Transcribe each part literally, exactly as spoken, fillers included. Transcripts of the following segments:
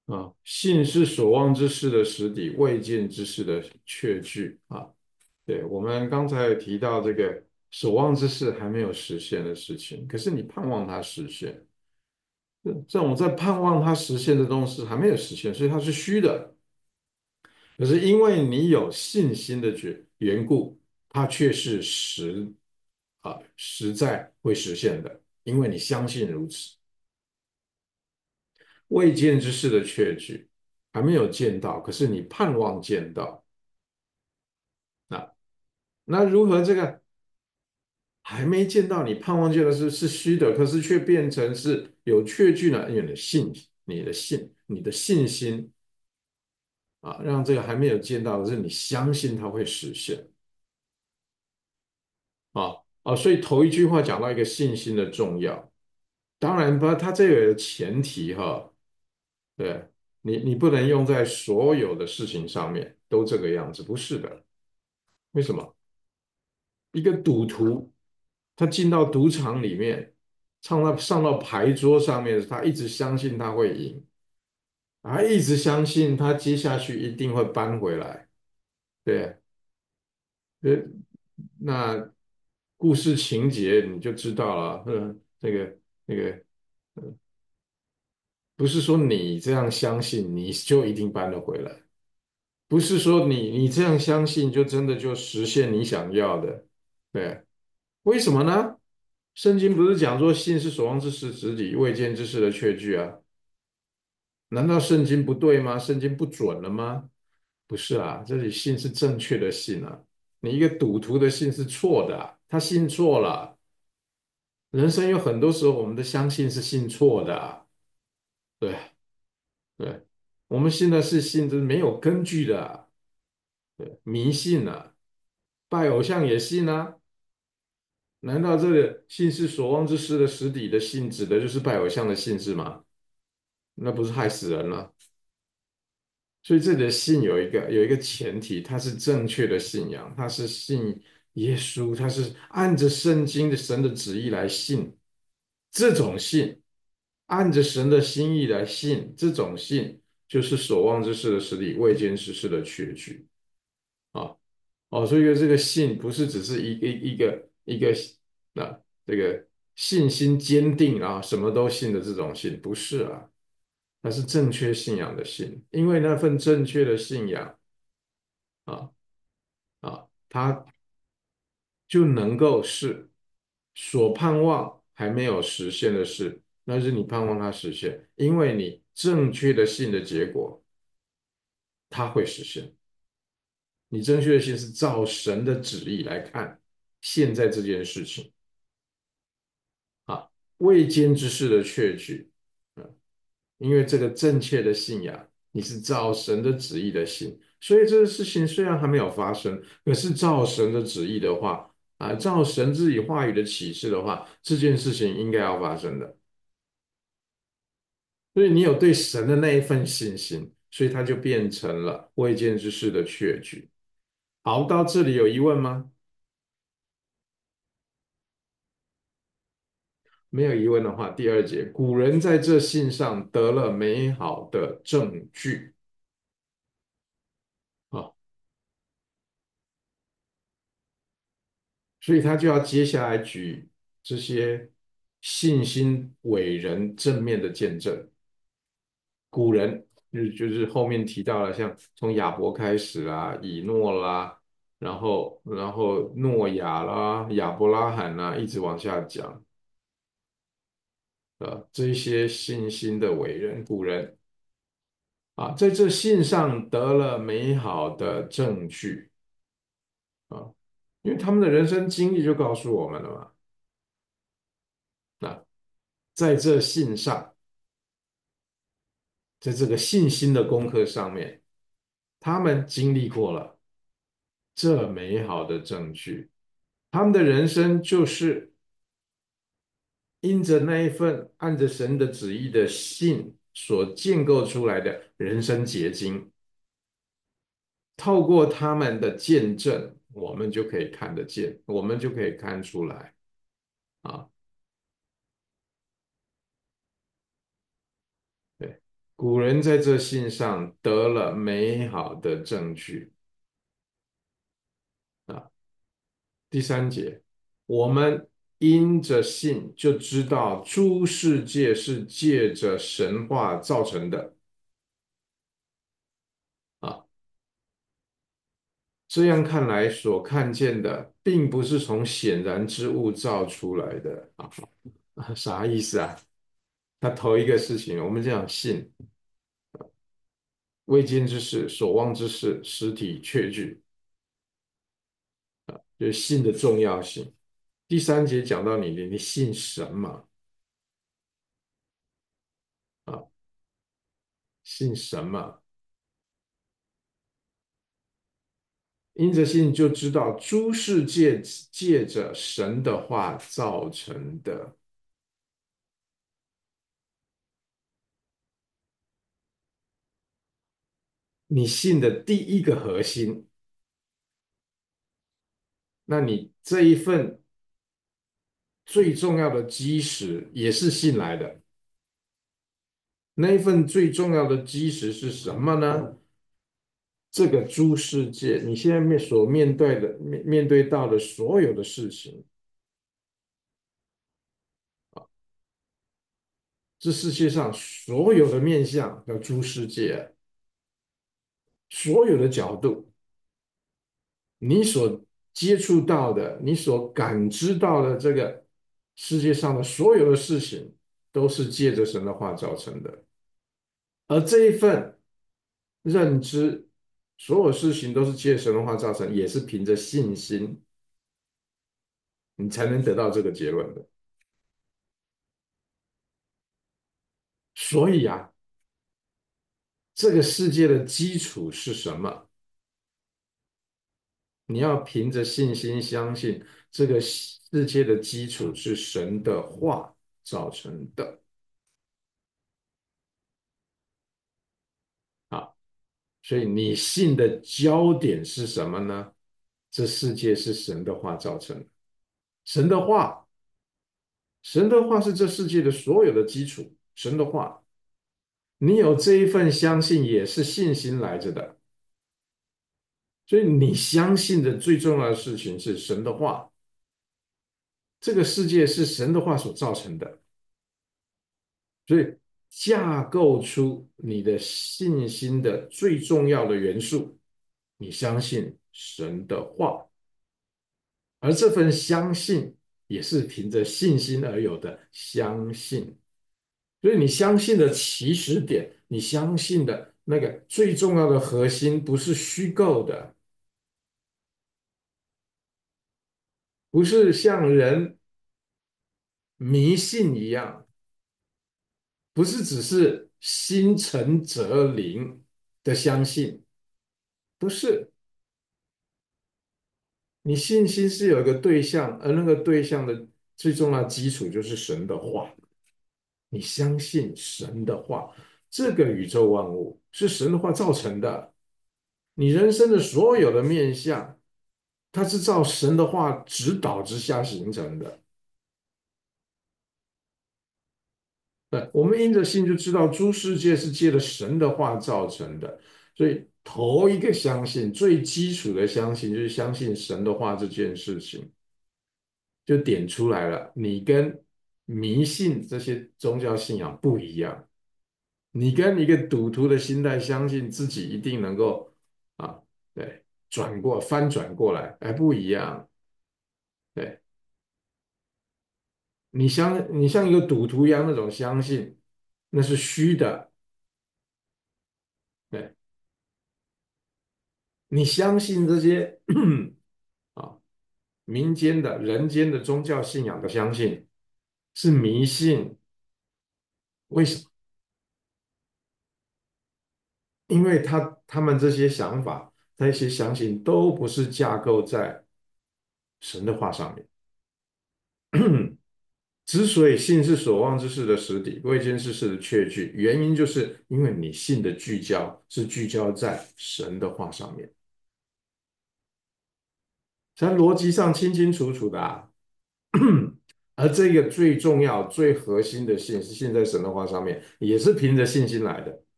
啊，信是所望之事的实底，未见之事的确据啊。对，我们刚才有提到这个所望之事还没有实现的事情，可是你盼望它实现，这这种在盼望它实现的东西还没有实现，所以它是虚的。可是因为你有信心的缘缘故，它却是实啊实在会实现的，因为你相信如此。未见之事的确据还没有见到，可是你盼望见到。那那如何这个还没见到，你盼望见的是是虚的，可是却变成是有确据呢？因为你的信，你的信，你的信心啊，让这个还没有见到的是你相信它会实现啊啊，所以头一句话讲到一个信心的重要，当然吧，它这个有前提哈，对你你不能用在所有的事情上面都这个样子，不是的。为什么？一个赌徒，他进到赌场里面，上到上到牌桌上面，他一直相信他会赢，他一直相信他接下去一定会扳回来。对，呃，那故事情节你就知道了。嗯，这个那个，不是说你这样相信你就一定扳得回来，不是说你你这样相信就真的就实现你想要的。对，为什么呢？圣经不是讲说信是所望之事实底，未见之事的确据啊？难道圣经不对吗？圣经不准了吗？不是啊，这里信是正确的信啊。你一个赌徒的信是错的啊，他信错了。人生有很多时候，我们的相信是信错的啊。对对，我们信的是信，这是没有根据的啊。对，迷信啊，拜偶像也信啊。难道这个信是所望之事的实底的信，指的就是拜偶像的信是吗？那不是害死人了？所以这里的信有一个有一个前提，它是正确的信仰，它是信耶稣，它是按着圣经的神的旨意来信。这种信，按着神的心意来信，这种信就是所望之事的实底，未见之事的确据啊。哦，所以这个信不是只是一个一个一个那这个信心坚定啊，什么都信的这种信，不是啊。它是正确信仰的信，因为那份正确的信仰啊啊，它就能够是所盼望还没有实现的事，那是你盼望它实现，因为你正确的信的结果，它会实现。你正确的信是照神的旨意来看现在这件事情啊，未见之事的确据。嗯因为这个正确的信仰，你是照神的旨意的信，所以这个事情虽然还没有发生，可是照神的旨意的话，啊，照神自己话语的启示的话，这件事情应该要发生的。所以你有对神的那一份信心，所以它就变成了未见之事的确据。好，到这里有疑问吗？没有疑问的话，第二节，古人在这信上得了美好的证据啊。所以他就要接下来举这些信心伟人正面的见证。古人就就是后面提到了，像从亚伯开始啦，以诺啦，然后然后诺亚啦，亚伯拉罕啦，一直往下讲。呃，这一些信心的伟人古人啊，在这信上得了美好的证据啊，因为他们的人生经历就告诉我们了嘛。那在这信上。在这个信心的功课上面，他们经历过了这美好的证据，他们的人生就是因着那一份按着神的旨意的信所建构出来的人生结晶。透过他们的见证，我们就可以看得见，我们就可以看出来啊。对， 古人在这信上得了美好的证据啊。第三节，我们因着信就知道诸世界是借着神话造成的啊。这样看来，所看见的并不是从显然之物造出来的啊。啥意思啊？他头一个事情，我们讲信，未见之事、所望之事，实体确据，就是信的重要性。第三节讲到你，你信神嘛？啊，信神嘛？因着信就知道诸世界借着神的话造成的。你信的第一个核心，那你这一份最重要的基石也是信来的。那一份最重要的基石是什么呢？这个诸世界，你现在面所面对的面面对到的所有的事情，这世界上所有的面向叫诸世界，所有的角度，你所接触到的，你所感知到的这个世界上的所有的事情，都是借着神的话造成的。而这一份认知，所有事情都是借神的话造成，也是凭着信心，你才能得到这个结论的。所以啊，这个世界的基础是什么？你要凭着信心相信，这个世界的基础是神的话造成的。啊。所以你信的焦点是什么呢？这世界是神的话造成的，神的话，神的话是这世界的所有的基础。神的话，你有这一份相信，也是信心来着的。所以你相信的最重要的事情是神的话，这个世界是神的话所造成的。所以架构出你的信心的最重要的元素，你相信神的话。而这份相信也是凭着信心而有的相信，所以你相信的起始点，你相信的那个最重要的核心，不是虚构的，不是像人迷信一样，不是只是心诚则灵的相信，不是。你信心是有一个对象，而那个对象的最重要的基础就是神的话。你相信神的话，这个宇宙万物是神的话造成的，你人生的所有的面相，它是照神的话指导之下形成的。对，我们因着信就知道诸世界是借着神的话造成的，所以头一个相信，最基础的相信就是相信神的话这件事情，就点出来了。你跟迷信这些宗教信仰不一样。你跟一个赌徒的心态，相信自己一定能够啊，对，转过翻转过来，哎，不一样。对，你相你像一个赌徒一样那种相信，那是虚的。对，你相信这些啊民间的人间的宗教信仰的相信是迷信，为什么？因为他他们这些想法，那些相信都不是架构在神的话上面。之所以信是所望之事的实底，未见之事的确据，原因就是因为你信的聚焦是聚焦在神的话上面，在逻辑上清清楚楚的啊。而这个最重要、最核心的信是信在神的话上面，也是凭着信心来的。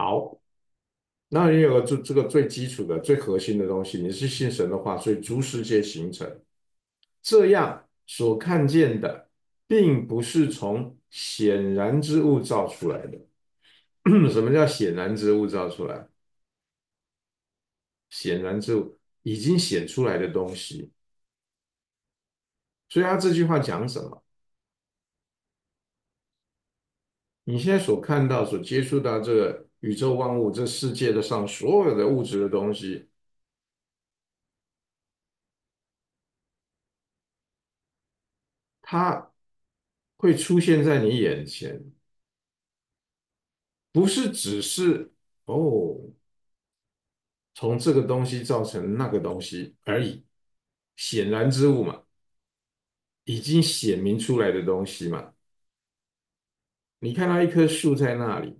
好，那你有个这这个最基础的、最核心的东西，你是信神的话，所以诸世界形成。这样所看见的，并不是从显然之物造出来的。什么叫显然之物造出来？显然之物已经显出来的东西。所以他这句话讲什么？你现在所看到、所接触到这个宇宙万物、这世界的上所有的物质的东西，它会出现在你眼前，不是只是哦，从这个东西造成那个东西而已。显然之物嘛，已经显明出来的东西嘛。你看到一棵树在那里，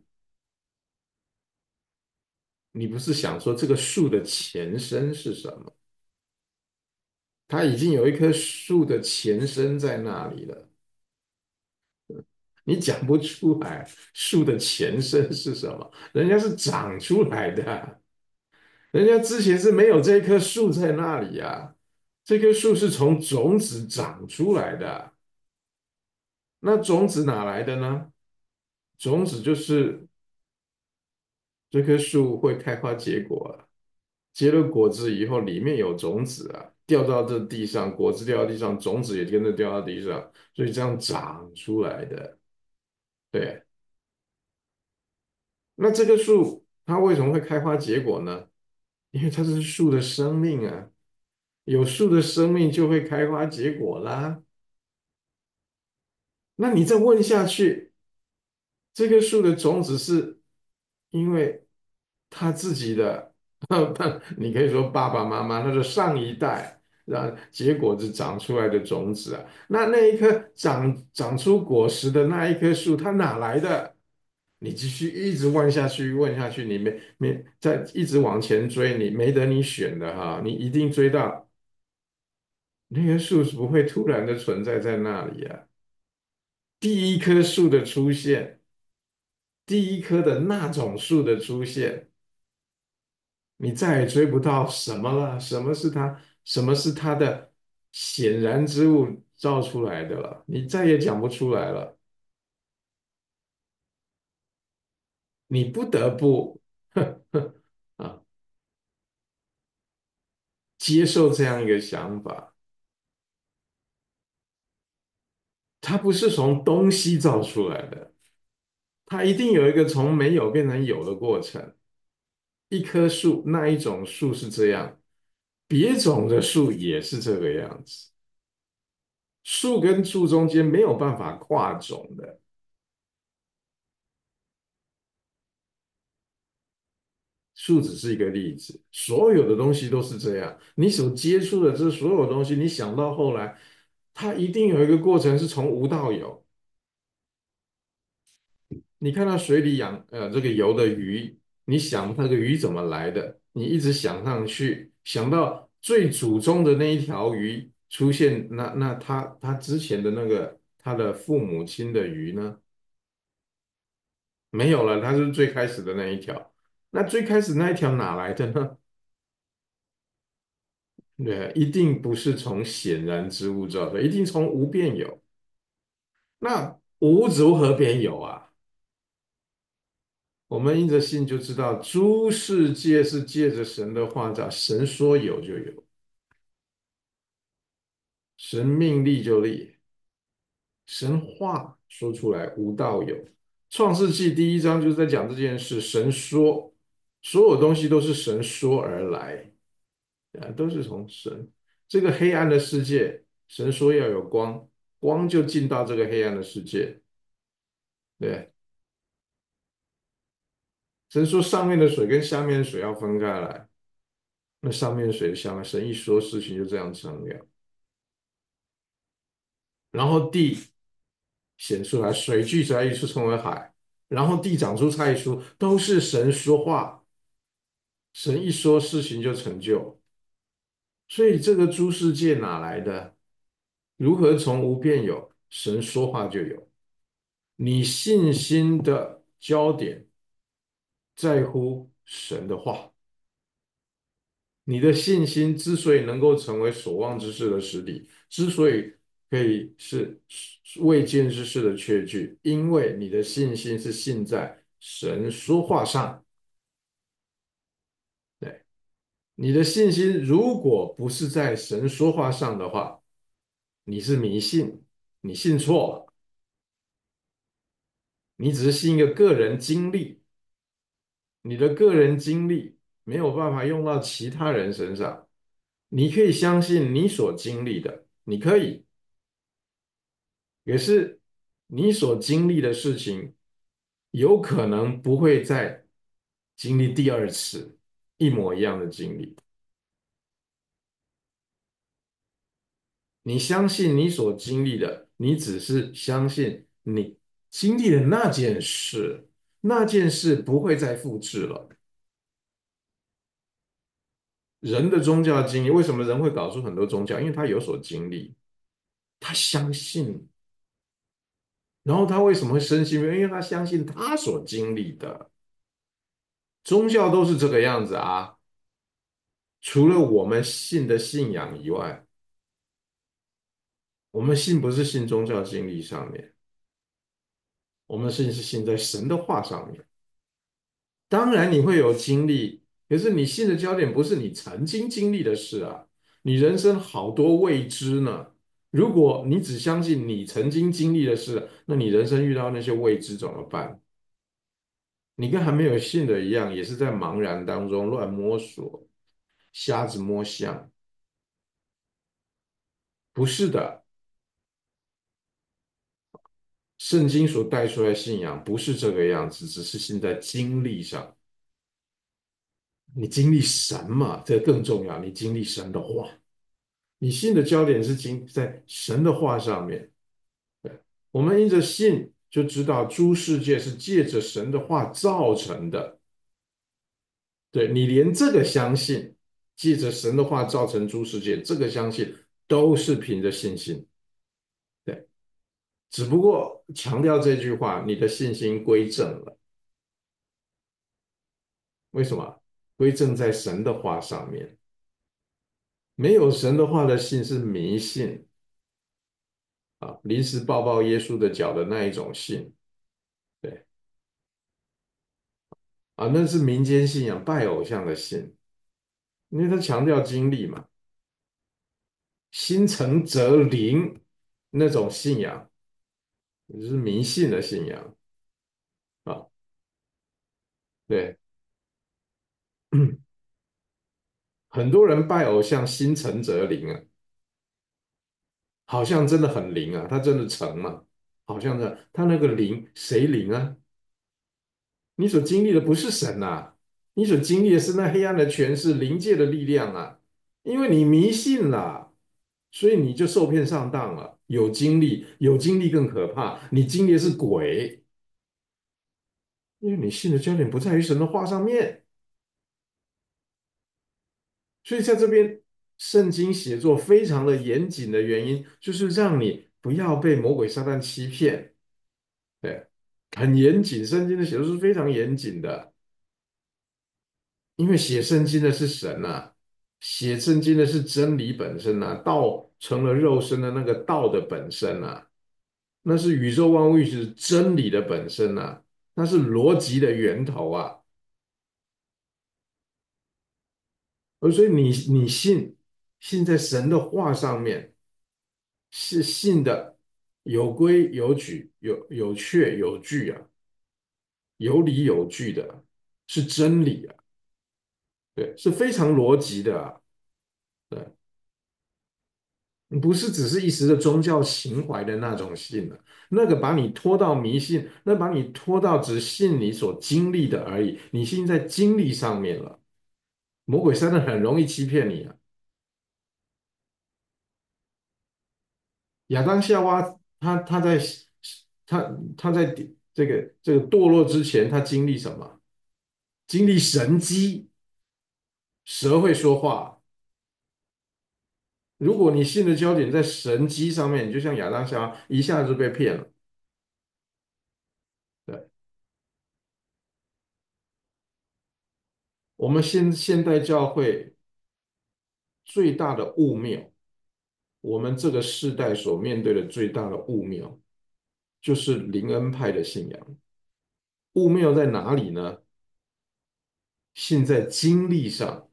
你不是想说这个树的前身是什么？它已经有一棵树的前身在那里了，你讲不出来树的前身是什么？人家是长出来的，人家之前是没有这棵树在那里呀、这棵树是从种子长出来的。那种子哪来的呢？种子就是这棵树会开花结果啊，结了果子以后，里面有种子啊，掉到这地上，果子掉到地上，种子也跟着掉到地上，所以这样长出来的。对，那这棵树它为什么会开花结果呢？因为它是树的生命啊，有树的生命就会开花结果啦。那你再问下去，这棵树的种子是因为他自己的，你可以说爸爸妈妈，他的上一代让结果子长出来的种子啊，那那一棵长长出果实的那一棵树，它哪来的？你继续一直问下去，问下去，你没没再一直往前追，你没得你选的哈，你一定追到那棵树是不会突然的存在在那里啊。第一棵树的出现，第一棵的那种树的出现，你再也追不到什么了。什么是它？什么是它的显然之物造出来的了？你再也讲不出来了。你不得不啊接受这样一个想法，它不是从东西造出来的，它一定有一个从没有变成有的过程。一棵树，那一种树是这样，别种的树也是这个样子。树跟树中间没有办法跨种的，树只是一个例子，所有的东西都是这样。你所接触的这所有东西，你想到后来，它一定有一个过程是从无到有。你看到水里养呃这个游的鱼，你想那个鱼怎么来的？你一直想上去，想到最祖宗的那一条鱼出现，那那它它之前的那个它的父母亲的鱼呢？没有了，它是最开始的那一条。那最开始那一条哪来的呢？对，一定不是从显然之物造的，一定从无变有。那无如何变有啊？我们因着信就知道，诸世界是借着神的话造，神说有就有，神命立就立，神话说出来无到有。创世纪第一章就是在讲这件事，神说，所有东西都是神说而来。啊，都是从神这个黑暗的世界，神说要有光，光就进到这个黑暗的世界。对，神说上面的水跟下面的水要分开来，那上面的水下面，神一说事情就这样成了。然后地显出来，水聚出来一出成为海，然后地长出菜出，都是神说话，神一说事情就成就。所以这个诸世界哪来的？如何从无变有？神说话就有。你信心的焦点在乎神的话。你的信心之所以能够成为所望之事的实底，之所以可以是未见之事的确据，因为你的信心是信在神说话上。对，你的信心如果不是在神说话上的话，你是迷信，你信错了，你只是信一个个人经历，你的个人经历没有办法用到其他人身上。你可以相信你所经历的，你可以，也是你所经历的事情，有可能不会再经历第二次一模一样的经历。你相信你所经历的，你只是相信你经历的那件事，那件事不会再复制了。人的宗教经历，为什么人会搞出很多宗教？因为他有所经历，他相信，然后他为什么会深信？因为他相信他所经历的。宗教都是这个样子啊，除了我们信的信仰以外，我们信不是信宗教经历上面，我们信是信在神的话上面。当然你会有经历，可是你信的焦点不是你曾经经历的事啊，你人生好多未知呢。如果你只相信你曾经经历的事，那你人生遇到那些未知怎么办？你跟还没有信的一样，也是在茫然当中乱摸索，瞎子摸象。不是的，圣经所带出来的信仰不是这个样子，只是信在经历上。你经历神嘛，这个更重要。你经历神的话，你信的焦点是经在神的话上面。对，我们因着信就知道诸世界是借着神的话造成的。对，你连这个相信，借着神的话造成诸世界，这个相信都是凭着信心。对，只不过强调这句话，你的信心归正了。为什么？归正在神的话上面。没有神的话的信是迷信啊，临时抱抱耶稣的脚的那一种信。对啊，那是民间信仰，拜偶像的信，因为他强调经历嘛，心诚则灵那种信仰，就是迷信的信仰啊。对，很多人拜偶像，心诚则灵啊，好像真的很灵啊，他真的诚嘛，好像的，他那个灵谁灵啊？你所经历的不是神呐、你所经历的是那黑暗的权势、灵界的力量啊！因为你迷信了，所以你就受骗上当了。有经历，有经历更可怕，你经历的是鬼，因为你信的焦点不在于神的话上面。所以在这边，圣经写作非常的严谨的原因，就是让你不要被魔鬼撒旦欺骗。对，很严谨，圣经的写作是非常严谨的。因为写圣经的是神呐、写圣经的是真理本身呐、道成了肉身的那个道的本身呐、那是宇宙万物是真理的本身呐、那是逻辑的源头啊。而所以你你信信在神的话上面，是信的有规有矩、有有确有据啊，有理有据的，是真理啊，对，是非常逻辑的啊。对。不是只是一时的宗教情怀的那种信了，那个把你拖到迷信，那把你拖到只信你所经历的而已，你信在经历上面了。魔鬼真的很容易欺骗你啊！亚当夏娃他他在他他在这个这个堕落之前，他经历什么？经历神机，蛇会说话。如果你信的焦点在神机上面，你就像亚当夏娃一下子就被骗了。对。 我们现现代教会最大的误谬，我们这个世代所面对的最大的误谬，就是灵恩派的信仰。误谬在哪里呢？信在经历上。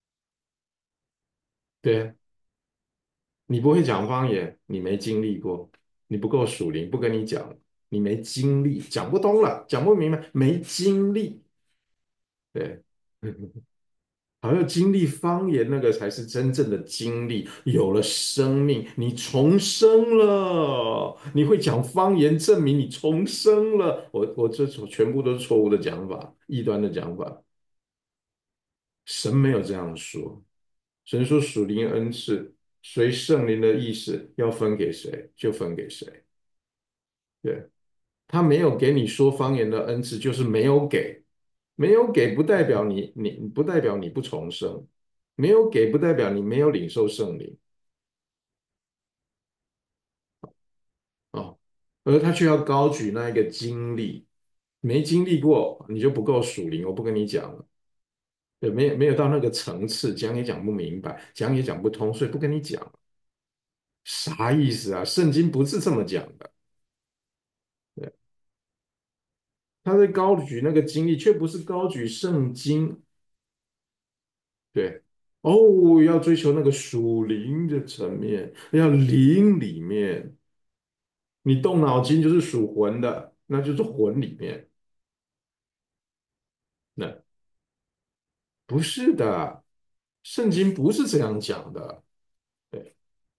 对，你不会讲方言，你没经历过，你不够属灵，不跟你讲，你没经历，讲不通了，讲不明白，没经历。对，好像经历方言那个才是真正的经历，有了生命，你重生了，你会讲方言，证明你重生了。我我这全部都是错误的讲法，异端的讲法。神没有这样说，神说属灵恩赐随圣灵的意思要分给谁就分给谁。对，他没有给你说方言的恩赐，就是没有给，没有给不代表你你不代表你不重生，没有给不代表你没有领受圣灵哦，而他却要高举那一个经历，没经历过你就不够属灵，我不跟你讲了，对，没有没有到那个层次，讲也讲不明白，讲也讲不通，所以不跟你讲，啥意思啊？圣经不是这么讲的，对，他在高举那个经历，却不是高举圣经，对。哦，要追求那个属灵的层面，要灵里面，你动脑筋就是属魂的，那就是魂里面。那不是的，圣经不是这样讲的。对，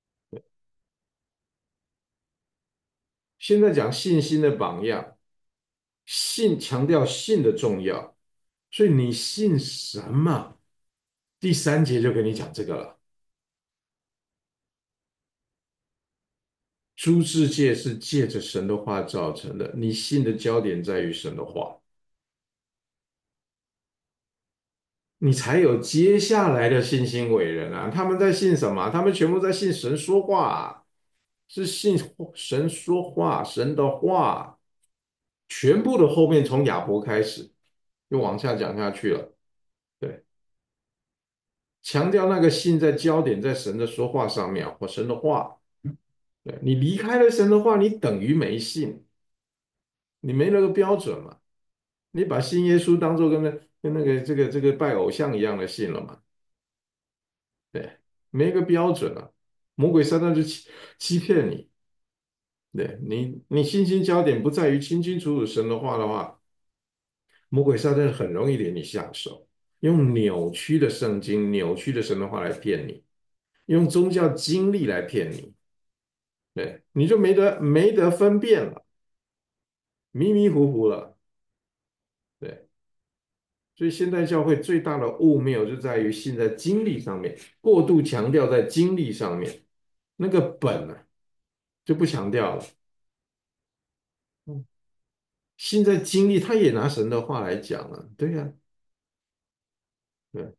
现在讲信心的榜样，信强调信的重要，所以你信什么？第三节就跟你讲这个了。诸世界是借着神的话造成的，你信的焦点在于神的话。你才有接下来的信心伟人啊！他们在信什么？他们全部在信神说话啊，是信神说话，神的话，全部的后面从亚伯开始，就往下讲下去了。对，强调那个信在焦点在神的说话上面或神的话。对，你离开了神的话，你等于没信，你没那个标准嘛？你把信耶稣当做跟那跟那个这个这个拜偶像一样的信了嘛？对，没个标准啊，魔鬼撒旦就欺欺骗你。对你，你信心焦点不在于清清楚楚神的话的话，魔鬼撒旦很容易领你下手，用扭曲的圣经、扭曲的神的话来骗你，用宗教经历来骗你，对，你就没得没得分辨了，迷迷糊糊了。对，所以现代教会最大的误谬就在于信在经历上面，过度强调在经历上面，那个本呢、啊、就不强调了。嗯，信在经历，他也拿神的话来讲了，对呀、对，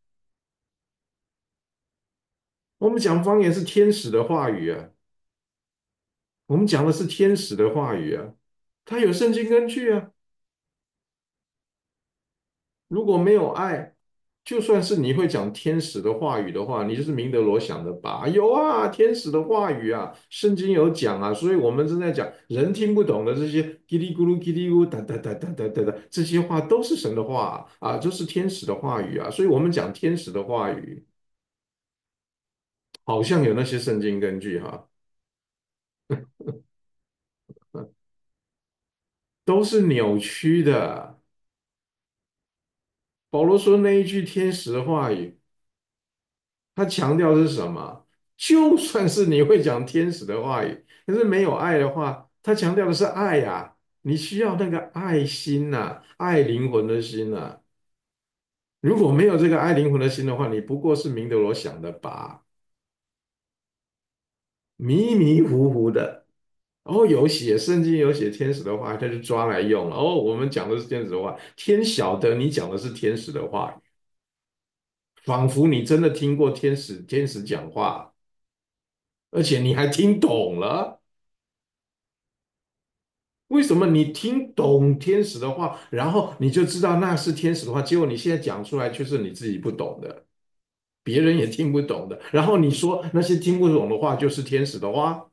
我们讲方言是天使的话语啊，我们讲的是天使的话语啊，它有圣经根据啊。如果没有爱，就算是你会讲天使的话语的话，你就是明德罗想的吧？有啊，天使的话语啊，圣经有讲啊，所以我们正在讲人听不懂的这些叽里咕噜叽里咕哒哒哒哒哒哒哒，这些话都是神的话啊，都是天使的话语啊，所以我们讲天使的话语，好像有那些圣经根据哈，都是扭曲的。保罗说那一句天使的话语，他强调的是什么？就算是你会讲天使的话语，可是没有爱的话，他强调的是爱呀、你需要那个爱心呐、爱灵魂的心呐、如果没有这个爱灵魂的心的话，你不过是明德罗想的吧，迷迷糊糊的。哦，有写圣经有写天使的话，他就抓来用了。哦，我们讲的是天使的话，天晓得你讲的是天使的话语，仿佛你真的听过天使天使讲话，而且你还听懂了。 为什么你听懂天使的话，然后你就知道那是天使的话，结果你现在讲出来却是你自己不懂的，别人也听不懂的，然后你说那些听不懂的话就是天使的话？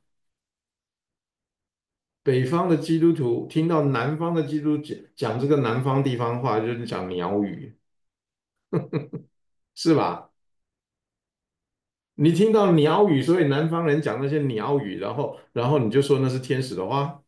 北方的基督徒听到南方的基督讲讲这个南方地方话，就是讲鸟语，是吧？你听到鸟语，所以南方人讲那些鸟语，然后然后你就说那是天使的话，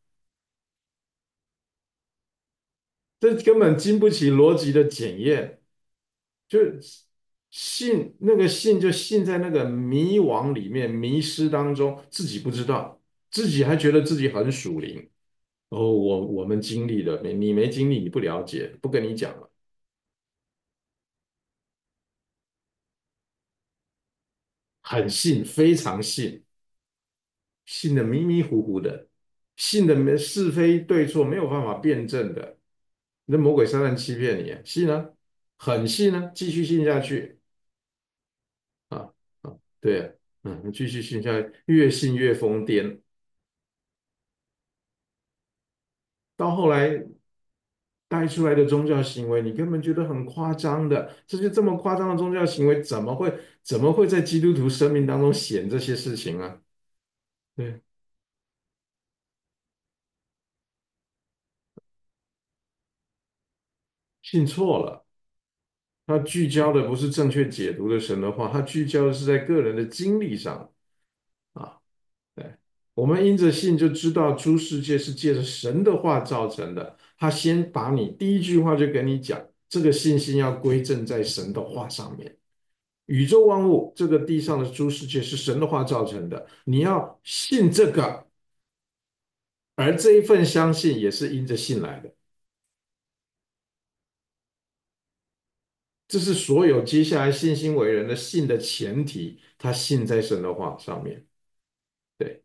这根本经不起逻辑的检验。就信那个信就信在那个迷惘里面，迷失当中，自己不知道，自己还觉得自己很属灵。哦，我我们经历了，你你没经历，你不了解，不跟你讲了，很信，非常信，信的迷迷糊糊的，信的没是非对错没有办法辩证的，那魔鬼撒旦欺骗你，信啊，很信啊，继续信下去啊啊，对啊，嗯，继续信下去，越信越疯癫，到后来带出来的宗教行为，你根本觉得很夸张的，这些这么夸张的宗教行为，怎么会怎么会在基督徒生命当中显这些事情啊？对，信错了，他聚焦的不是正确解读的神的话，他聚焦的是在个人的经历上啊。对，我们因着信就知道诸世界是借着神的话造成的。他先把你第一句话就跟你讲，这个信心要归正在神的话上面。宇宙万物，这个地上的诸世界是神的话造成的，你要信这个，而这一份相信也是因着信来的。这是所有接下来信心为人的信的前提，他信在神的话上面。对，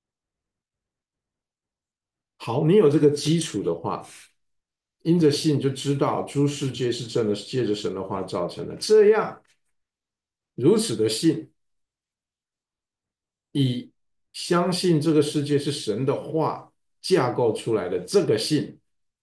好，你有这个基础的话，因着信就知道诸世界是真的是借着神的话造成的。这样如此的信，以相信这个世界是神的话架构出来的这个信，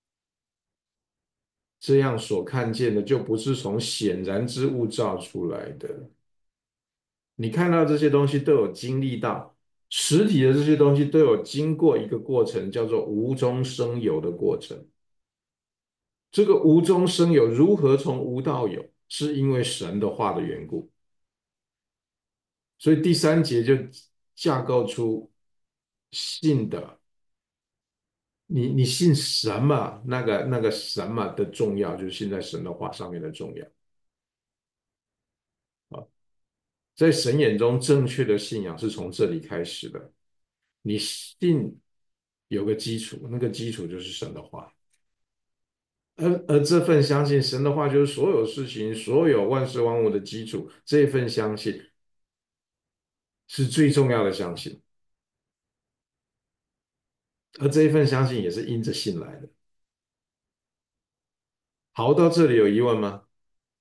这样所看见的就不是从显然之物造出来的。你看到这些东西都有经历到，实体的这些东西都有经过一个过程，叫做无中生有的过程。这个无中生有如何从无到有，是因为神的话的缘故。所以第三节就架构出信的，你你信什么？那个那个什么的重要，就是信在神的话上面的重要啊。在神眼中，正确的信仰是从这里开始的。你信有个基础，那个基础就是神的话，而而这份相信神的话，就是所有事情、所有万事万物的基础。这份相信是最重要的相信，而这一份相信也是因着信来的。好，到这里有疑问吗？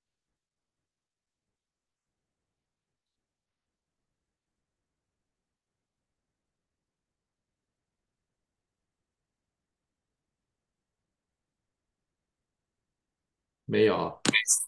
没有啊？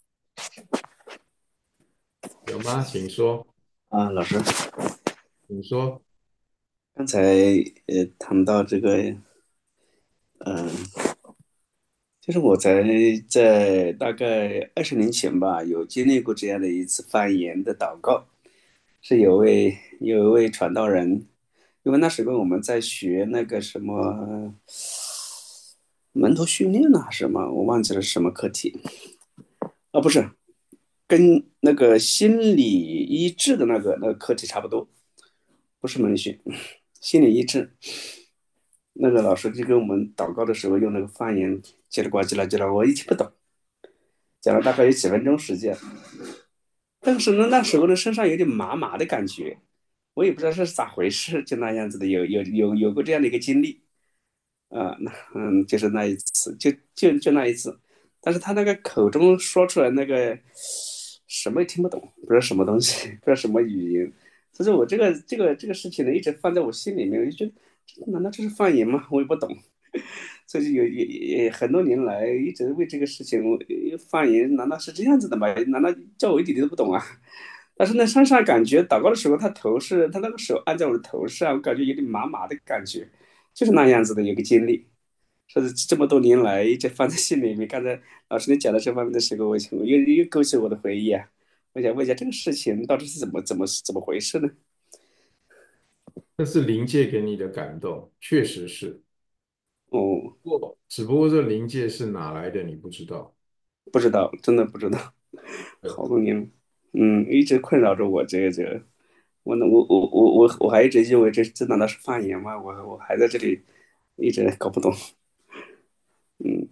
有吗？请说， 啊，老师， 请说。 刚才呃谈到这个，嗯、就是我在在大概二十年前吧，有经历过这样的一次方言的祷告，是有位有一位传道人，因为那时候我们在学那个什么门徒训练呐、什么，我忘记了是什么课题啊，不是跟那个心理医治的那个那个课题差不多，不是门训，心理医治。那个老师就跟我们祷告的时候用那个方言叽里呱叽啦叽啦，我一听不懂，讲了大概有几分钟时间。但是呢，那时候呢身上有点麻麻的感觉，我也不知道是咋回事，就那样子的，有有有有过这样的一个经历啊，那嗯，就是那一次，就就就那一次。但是他那个口中说出来那个什么也听不懂，不知道什么东西，不知道什么语言。所以说我这个这个这个事情呢，一直放在我心里面，我就觉得难道这是方言吗？我也不懂。 所以有也也很多年来一直为这个事情，我呃方言难道是这样子的吗？难道叫我一点点都不懂啊？但是呢，山上感觉祷告的时候，他头是他那个手按在我的头上，我感觉有点麻麻的感觉，就是那样子的一个经历。说是这么多年来一直放在心里面。刚才老师你讲到这方面的时候，我我又又勾起我的回忆啊。我想问一下，这个事情到底是怎么怎么怎么回事呢？ 那是灵界给你的感动，确实是。 哦， 不过，只不过这灵界是哪来的，你不知道。 不知道，真的不知道， 对， 好多年了。嗯，一直困扰着我这个这个，我呢，我我我我我还一直认为这这难道是方言吗？我我还在这里一直搞不懂。嗯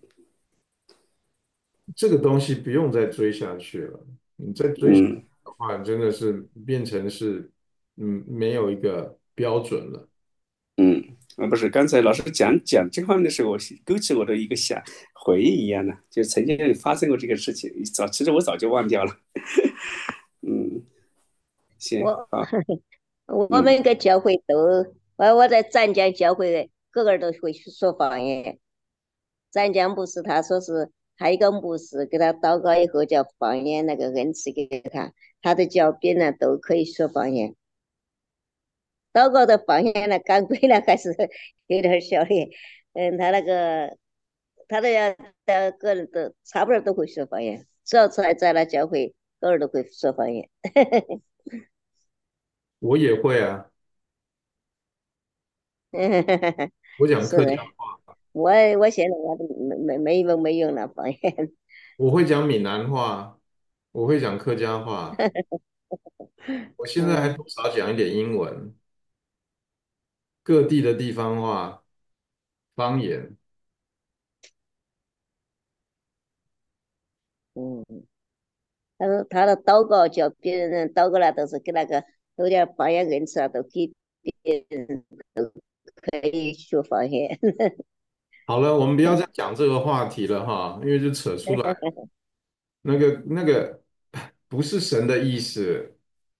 这个东西不用再追下去了。你再追下去嗯的话，真的是变成是，嗯，没有一个标准了。 嗯，啊不是，刚才老师讲讲这方面的时候，我勾起我的一个想回忆一样的，就曾经发生过这个事情，早其实我早就忘掉了。嗯，行， 我好。 我嗯们个教会都，我我在湛江教会，个个都会说方言。湛江牧师他说是，还有一个牧师给他祷告以后，叫方言那个恩赐给他，他的教别人都可以说方言。祷告的方言呢，赶鬼了还是有点小的。嗯，他那个他的的个人都差不多都会说方言，只要在在那教会，个人都会说方言。 我也会啊，我讲客家是的，我我现在我都没没没用没用了方言。 我会讲闽南话，我会讲客家话，我现在还嗯多少讲一点英文，各地的地方话、方言。 嗯，他说他的祷告叫别人祷告了，都是给那个有点方言恩赐啊，都给别人都可以学方言。 好了，我们不要再讲这个话题了哈，因为就扯出来那个那个不是神的意思，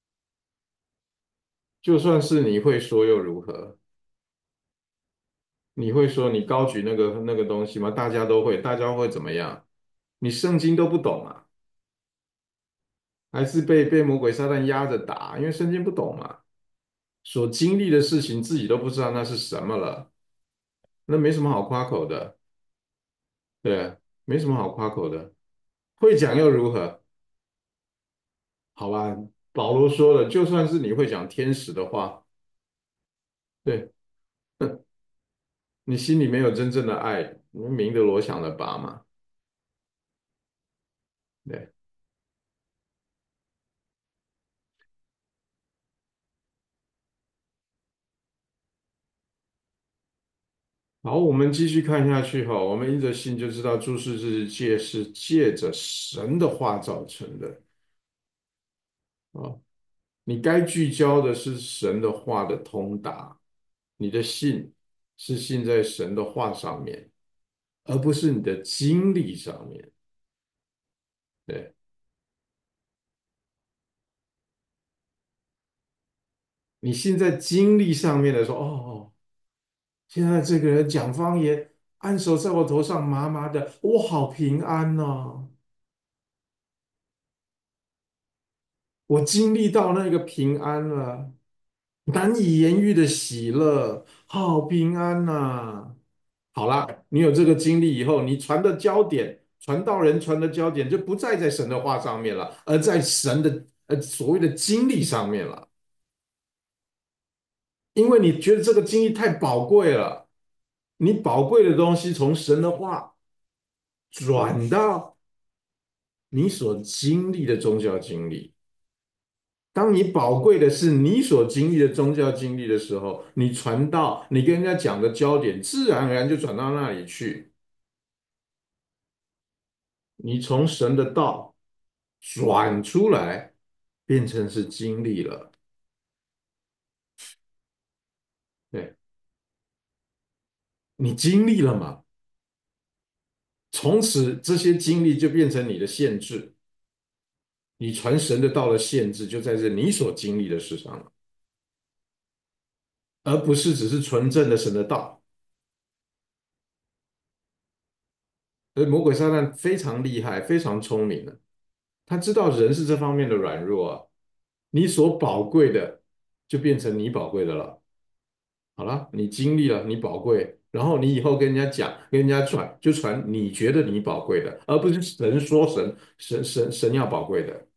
就算是你会说又如何？你会说你高举那个那个东西吗？大家都会，大家会怎么样？你圣经都不懂啊，还是被被魔鬼撒旦压着打？因为圣经不懂嘛，所经历的事情自己都不知道那是什么了，那没什么好夸口的，对啊，没什么好夸口的，会讲又如何？好吧，保罗说了，就算是你会讲天使的话，对，你心里没有真正的爱，你明的罗想的拔嘛，对。好，我们继续看下去哈。我们因着信就知道诸世之界是借着神的话造成的啊。你该聚焦的是神的话的通达，你的信是信在神的话上面，而不是你的经历上面。对，你信在经历上面的时候，哦，现在这个人讲方言，按手在我头上麻麻的，我好平安哦。我经历到那个平安了。难以言喻的喜乐，好平安呐、好啦，你有这个经历以后，你传的焦点，传道人传的焦点就不再在神的话上面了，而在神的呃所谓的经历上面了。因为你觉得这个经历太宝贵了，你宝贵的东西从神的话转到你所经历的宗教经历。当你宝贵的是你所经历的宗教经历的时候，你传道，你跟人家讲的焦点，自然而然就转到那里去。你从神的道转出来，变成是经历了。对，你经历了嘛？从此这些经历就变成你的限制，你传神的道的限制就在这你所经历的事上了，而不是只是纯正的神的道。 而魔鬼撒旦非常厉害，非常聪明的，他知道人是这方面的软弱啊，你所宝贵的就变成你宝贵的了。好了，你经历了，你宝贵，然后你以后跟人家讲，跟人家传，就传你觉得你宝贵的，而不是神说神神神神要宝贵的。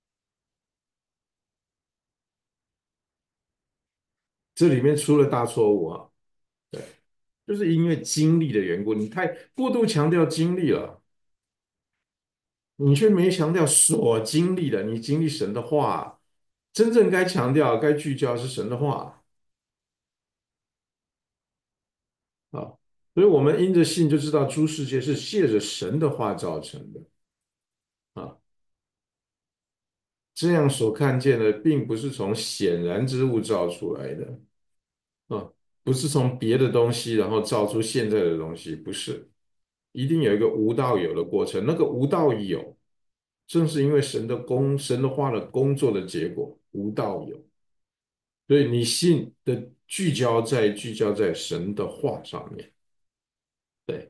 这里面出了大错误啊！对，就是因为经历的缘故，你太过度强调经历了，你却没强调所经历的，你经历神的话，真正该强调、该聚焦是神的话啊。所以，我们因着信就知道诸世界是借着神的话造成的啊。这样所看见的，并不是从显然之物造出来的啊，不是从别的东西然后造出现在的东西，不是，一定有一个无到有的过程。那个无到有，正是因为神的工、神的话的工作的结果，无到有。所以你信的聚焦在聚焦在神的话上面。对，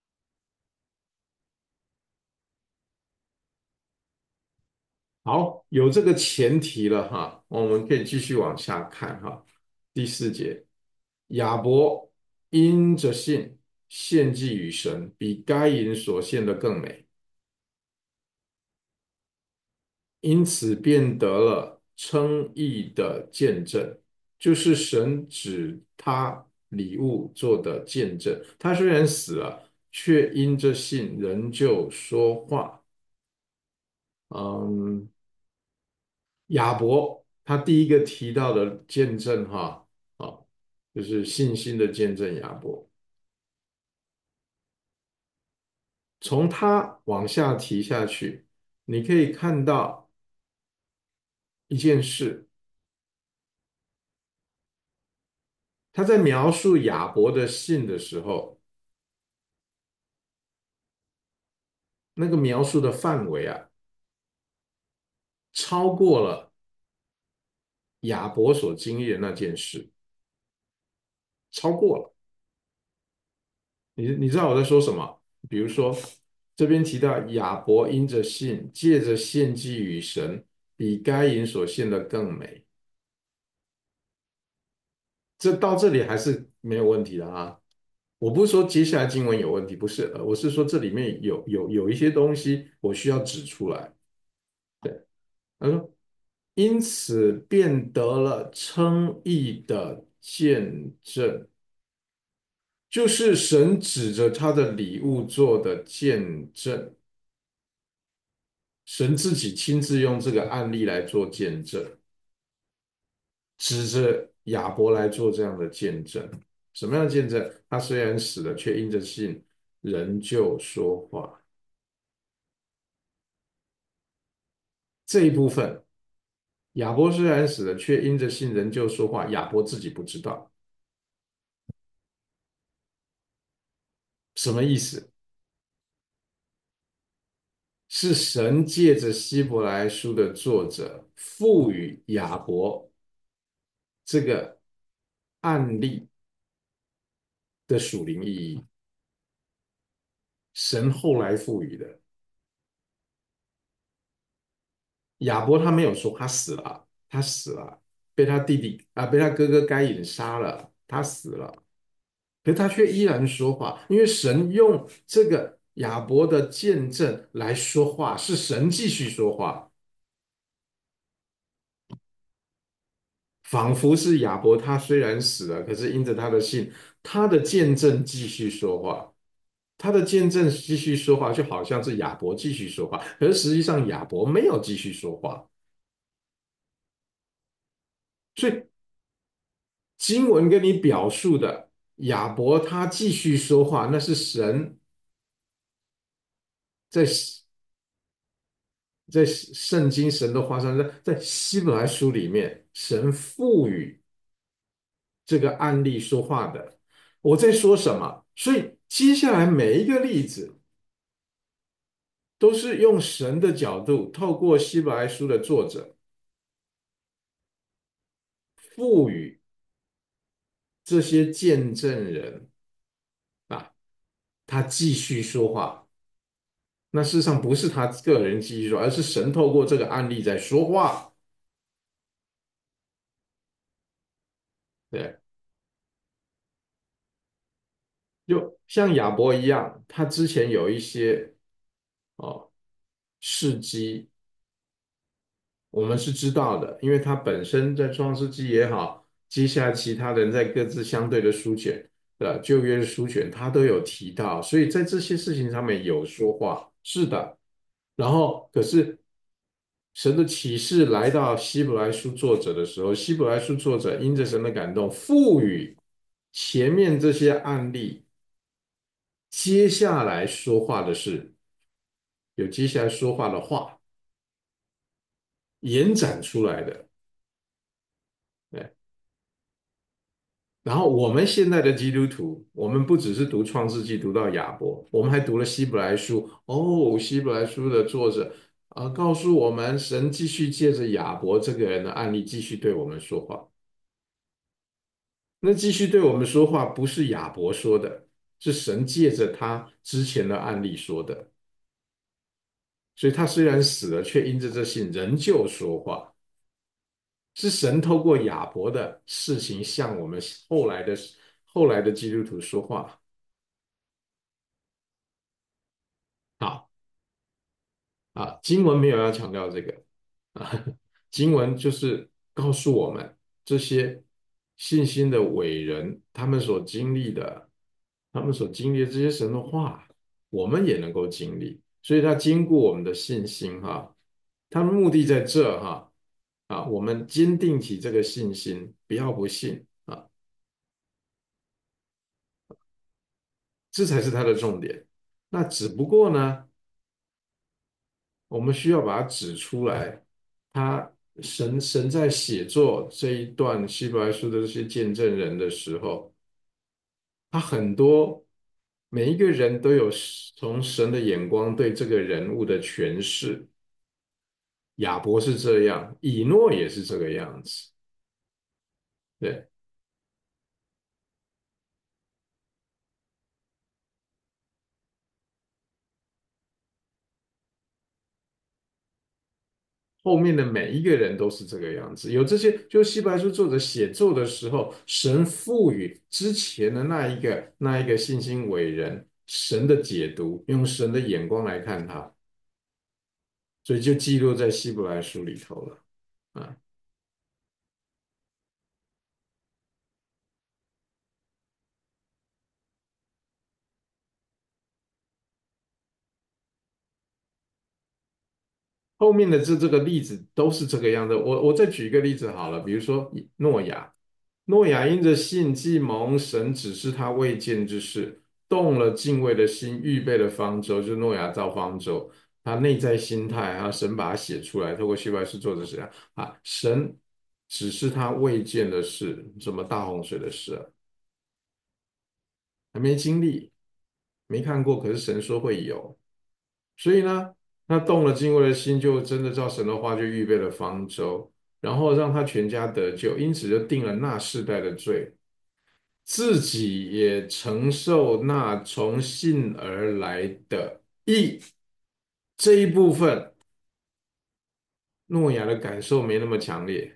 好，有这个前提了哈，我们可以继续往下看哈。第四节，亚伯因着信献祭与神，比该隐所献的更美，因此便得了称义的见证，就是神指他礼物做的见证。他虽然死了，却因着信仍旧说话。嗯，亚伯他第一个提到的见证哈，啊，就是信心的见证。亚伯从他往下提下去，你可以看到一件事，他在描述亚伯的信的时候，那个描述的范围啊，超过了亚伯所经历的那件事，超过了。你你知道我在说什么？比如说，这边提到亚伯因着信，借着献祭与神，比该隐所献的更美。这到这里还是没有问题的啊。我不是说接下来经文有问题，不是，呃我是说这里面有有有一些东西我需要指出来。对，他说，因此便得了称义的见证，就是神指着他的礼物做的见证。神自己亲自用这个案例来做见证，指着亚伯来做这样的见证。什么样的见证？他虽然死了，却因着信仍旧说话。这一部分，亚伯虽然死了，却因着信仍旧说话。亚伯自己不知道什么意思，是神借着希伯来书的作者赋予亚伯这个案例的属灵意义，神后来赋予的。亚伯他没有说他死了，他死了，被他弟弟啊，被他哥哥该隐杀了，他死了，可是他却依然说话，因为神用这个亚伯的见证来说话，是神继续说话，仿佛是亚伯他虽然死了，可是因着他的信，他的见证继续说话，他的见证继续说话，就好像是亚伯继续说话，可是实际上亚伯没有继续说话，所以经文跟你表述的亚伯他继续说话，那是神在在圣经神的话上，在在希伯来书里面，神赋予这个案例说话的。我在说什么？所以接下来每一个例子都是用神的角度，透过希伯来书的作者赋予这些见证人啊，他继续说话。 那事实上不是他个人记忆说，而是神透过这个案例在说话。对，就像亚伯一样，他之前有一些哦事迹，我们是知道的，因为他本身在创世纪也好，接下来其他人在各自相对的书卷的旧约的书卷，他都有提到，所以在这些事情上面有说话，是的。然后，可是神的启示来到希伯来书作者的时候，希伯来书作者因着神的感动，赋予前面这些案例接下来说话的事，有接下来说话的话延展出来的。对，然后我们现在的基督徒，我们不只是读创世纪读到亚伯，我们还读了希伯来书。哦，希伯来书的作者啊，告诉我们神继续借着亚伯这个人的案例继续对我们说话。那继续对我们说话，不是亚伯说的，是神借着他之前的案例说的。所以他虽然死了，却因着这信仍旧说话，是神透过亚伯的事情向我们后来的后来的基督徒说话。好啊，经文没有要强调这个啊，经文就是告诉我们这些信心的伟人，他们所经历的，他们所经历的这些神的话，我们也能够经历。所以他兼顾我们的信心哈，他的目的在这哈啊，我们坚定起这个信心，不要不信啊，这才是他的重点。那只不过呢，我们需要把它指出来。他神神在写作这一段希伯来书的这些见证人的时候，他很多每一个人都有从神的眼光对这个人物的诠释。亚伯是这样，以诺也是这个样子。对，后面的每一个人都是这个样子。有这些，就希伯来书作者写作的时候，神赋予之前的那一个那一个信心伟人神的解读，用神的眼光来看他。所以就记录在希伯来书里头了啊。后面的这这个例子都是这个样的。我我再举一个例子好了，比如说诺亚，诺亚因着信既蒙神指示他未见之事，动了敬畏的心，预备了方舟，就是诺亚造方舟。他内在心态啊，神把它写出来，透过希伯来书作者写啊，神指示他未见的事，什么大洪水的事啊，还没经历，没看过，可是神说会有。所以呢，他动了敬畏的心，就真的照神的话，就预备了方舟，然后让他全家得救，因此就定了那世代的罪，自己也承受那从信而来的义。这一部分，诺亚的感受没那么强烈。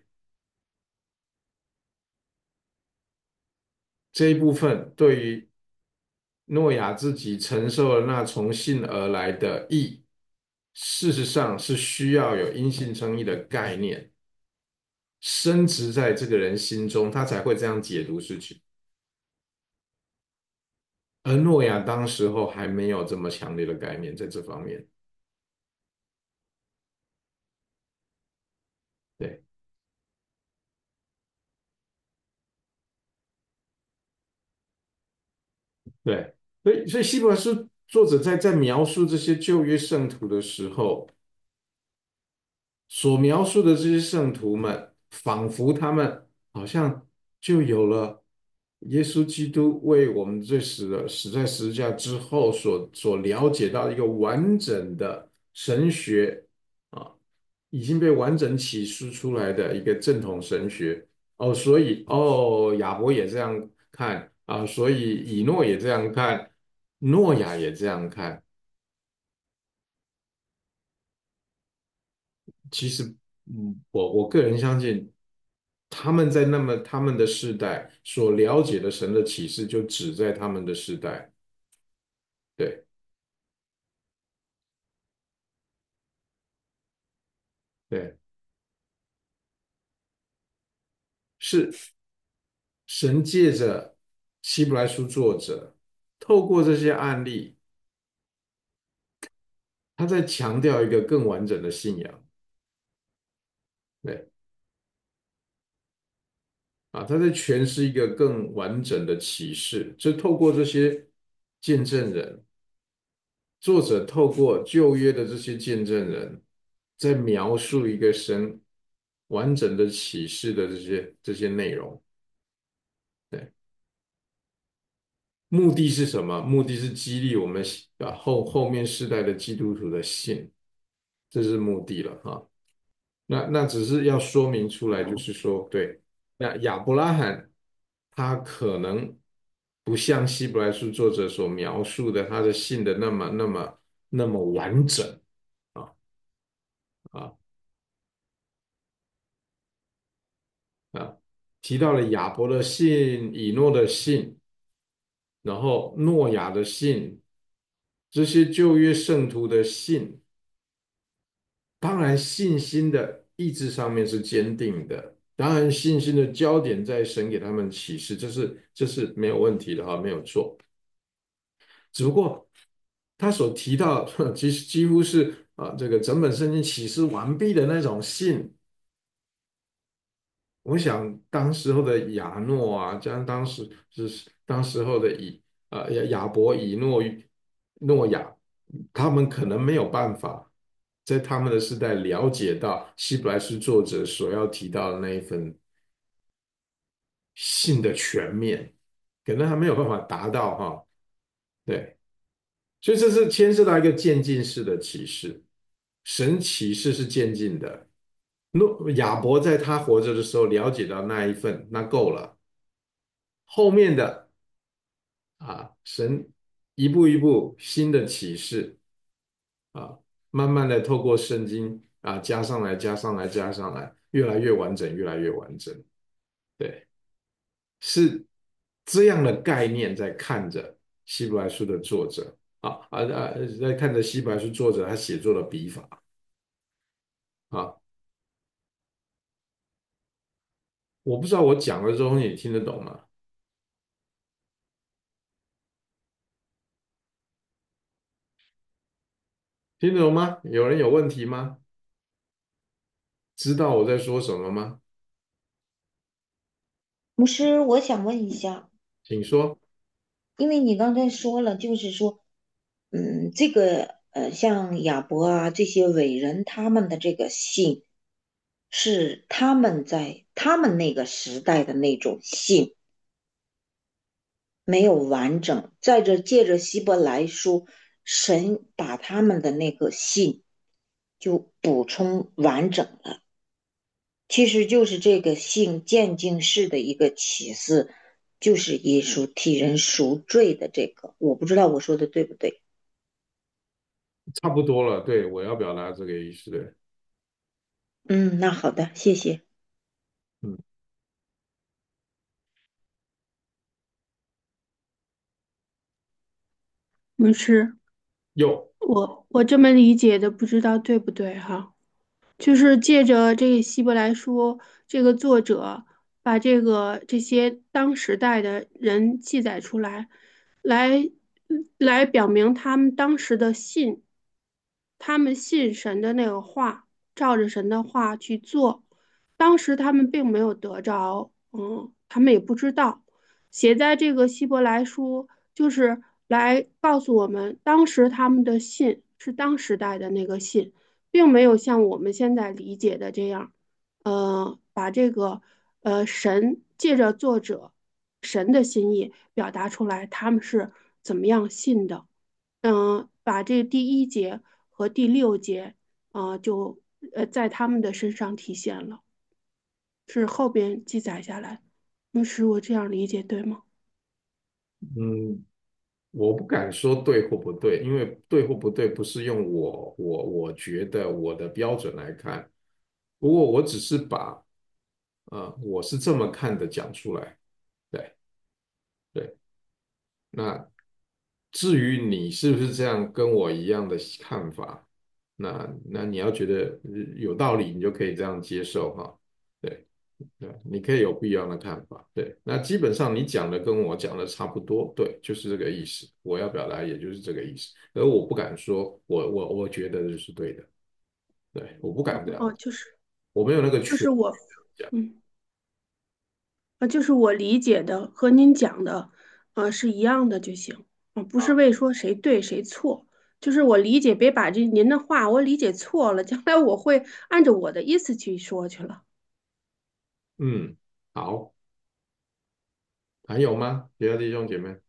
这一部分对于诺亚自己承受了那从信而来的义，事实上是需要有因信称义的概念。深植在这个人心中，他才会这样解读事情。而诺亚当时候还没有这么强烈的概念在这方面。对对，所以所以希伯来书作者在在描述这些旧约圣徒的时候，所描述的这些圣徒们，仿佛他们好像就有了耶稣基督为我们罪死了，死在十字架之后所所了解到一个完整的神学啊，已经被完整启示出来的一个正统神学。哦，所以哦，亚伯也这样看啊，所以以诺也这样看，诺亚也这样看。 其实，嗯，我我个人相信，他们在那么他们的世代所了解的神的启示，就只在他们的世代。对对，是神借着希伯来书作者，透过这些案例，他在强调一个更完整的信仰。对啊，他在诠释一个更完整的启示，就透过这些见证人。作者透过旧约的这些见证人，在描述一个神完整的启示的这些这些内容。对，目的是什么？目的是激励我们啊后后面世代的基督徒的信，这是目的了哈。那那只是要说明出来，就是说，对，那亚伯拉罕他可能不像希伯来书作者所描述的他的信的那么那么那么完整啊啊。啊，提到了亚伯的信、以诺的信，然后诺亚的信，这些旧约圣徒的信，当然信心的意志上面是坚定的，当然信心的焦点在神给他们启示，这是这是没有问题的哈，没有错。只不过他所提到，其实几乎是啊，这个整本圣经启示完毕的那种信，我想当时候的亚诺啊，加上当时是当时候的以呃亚亚伯、以诺、诺亚，他们可能没有办法在他们的时代了解到希伯来书作者所要提到的那一份信的全面，可能还没有办法达到哈。对，所以这是牵涉到一个渐进式的启示，神启示是渐进的。诺亚伯在他活着的时候了解到那一份，那够了。后面的啊，神一步一步新的启示啊，慢慢的透过圣经啊加上来，加上来，加上来，越来越完整，越来越完整。对，是这样的概念在看着希伯来书的作者啊啊啊，在看着希伯来书作者他写作的笔法啊，我不知道我讲了之后你听得懂吗？听得懂吗？有人有问题吗？知道我在说什么吗？ 牧师，我想问一下， 请说。 因为你刚才说了，就是说，嗯，这个呃，像亚伯啊这些伟人，他们的这个信是他们在他们那个时代的那种信，没有完整。在这借着希伯来书，神把他们的那个信就补充完整了。其实就是这个信渐进式的一个启示，就是耶稣替人赎罪的这个，我不知道我说的对不对。 差不多了，对，我要表达这个意思，对， 嗯，那好的，谢谢。 嗯， 牧师， 有， 我我这么理解的，不知道对不对哈？就是借着这个希伯来书，这个作者把这个这些当时代的人记载出来，来来表明他们当时的信，他们信神的那个话，照着神的话去做。当时他们并没有得着，嗯，他们也不知道。写在这个希伯来书，就是来告诉我们，当时他们的信是当时代的那个信。并没有像我们现在理解的这样，呃，把这个呃神借着作者神的心意表达出来，他们是怎么样信的。嗯、把这第一节和第六节，啊，就呃在他们的身上体现了，是后边记载下来。牧师，我这样理解对吗？ 嗯，我不敢说对或不对，因为对或不对不是用我我我觉得我的标准来看， 不过我只是把呃我是这么看的讲出来。对对，那至于你是不是这样跟我一样的看法，那那你要觉得呃有道理，你就可以这样接受哈。对对，你可以有不一样的看法。对，那基本上你讲的跟我讲的差不多，对，就是这个意思。我要表达也就是这个意思，而我不敢说我我我觉得这是对的，对，我不敢这样， 哦，就是我没有那个权就是我， 讲。 嗯。啊，就是我理解的和您讲的，呃，是一样的就行，啊，不是为说谁对谁错，就是我理解，别把这您的话我理解错了，将来我会按照我的意思去说去了。 嗯，好，还有吗？别的弟兄姐妹？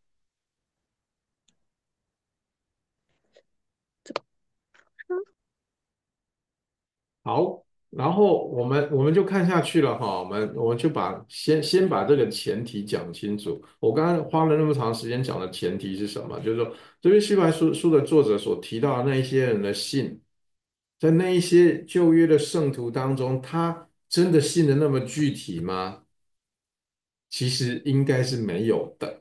好，然后我们我们就看下去了哈，我们我们就把先先把这个前提讲清楚。我刚刚花了那么长时间讲的前提是什么？就是说，这边希伯来书书的作者所提到的那一些人的信，在那一些旧约的圣徒当中，他真的信的那么具体吗？其实应该是没有的。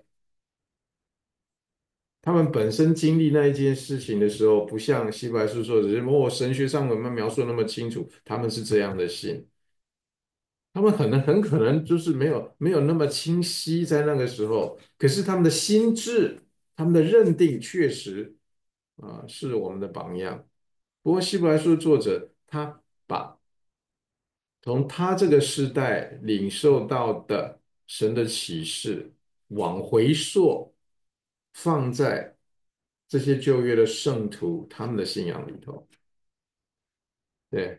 他们本身经历那一件事情的时候，不像希伯来书说的是，哦，神学上我们描述的那么清楚，他们是这样的信。他们可能很可能就是没有没有那么清晰在那个时候，可是他们的心智、他们的认定确实啊、是我们的榜样。不过希伯来书的作者他把从他这个时代领受到的神的启示往回溯，放在这些旧约的圣徒他们的信仰里头。对，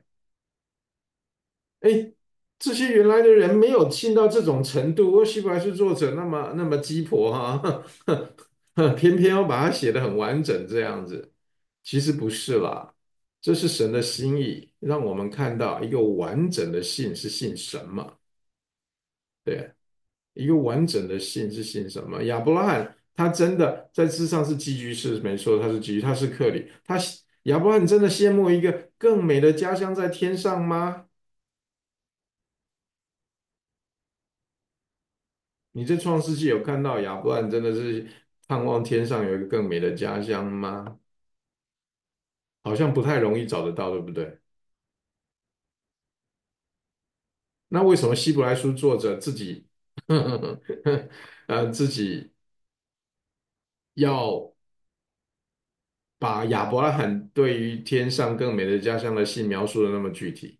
哎，这些原来的人没有信到这种程度，而希伯来书作者那么那么鸡婆哈，偏偏要把它写得很完整这样子，其实不是啦，这是神的心意，让我们看到一个完整的信是信什么。对，一个完整的信是信什么？亚伯拉罕他真的在世上是寄居士，没错，他是寄居，他是客旅，他亚伯拉罕真的羡慕一个更美的家乡在天上吗？你在创世纪有看到亚伯兰真的是盼望天上有一个更美的家乡吗？好像不太容易找得到，对不对？那为什么希伯来书作者自己，呃，自己要把亚伯拉罕对于天上更美的家乡的信描述的那么具体？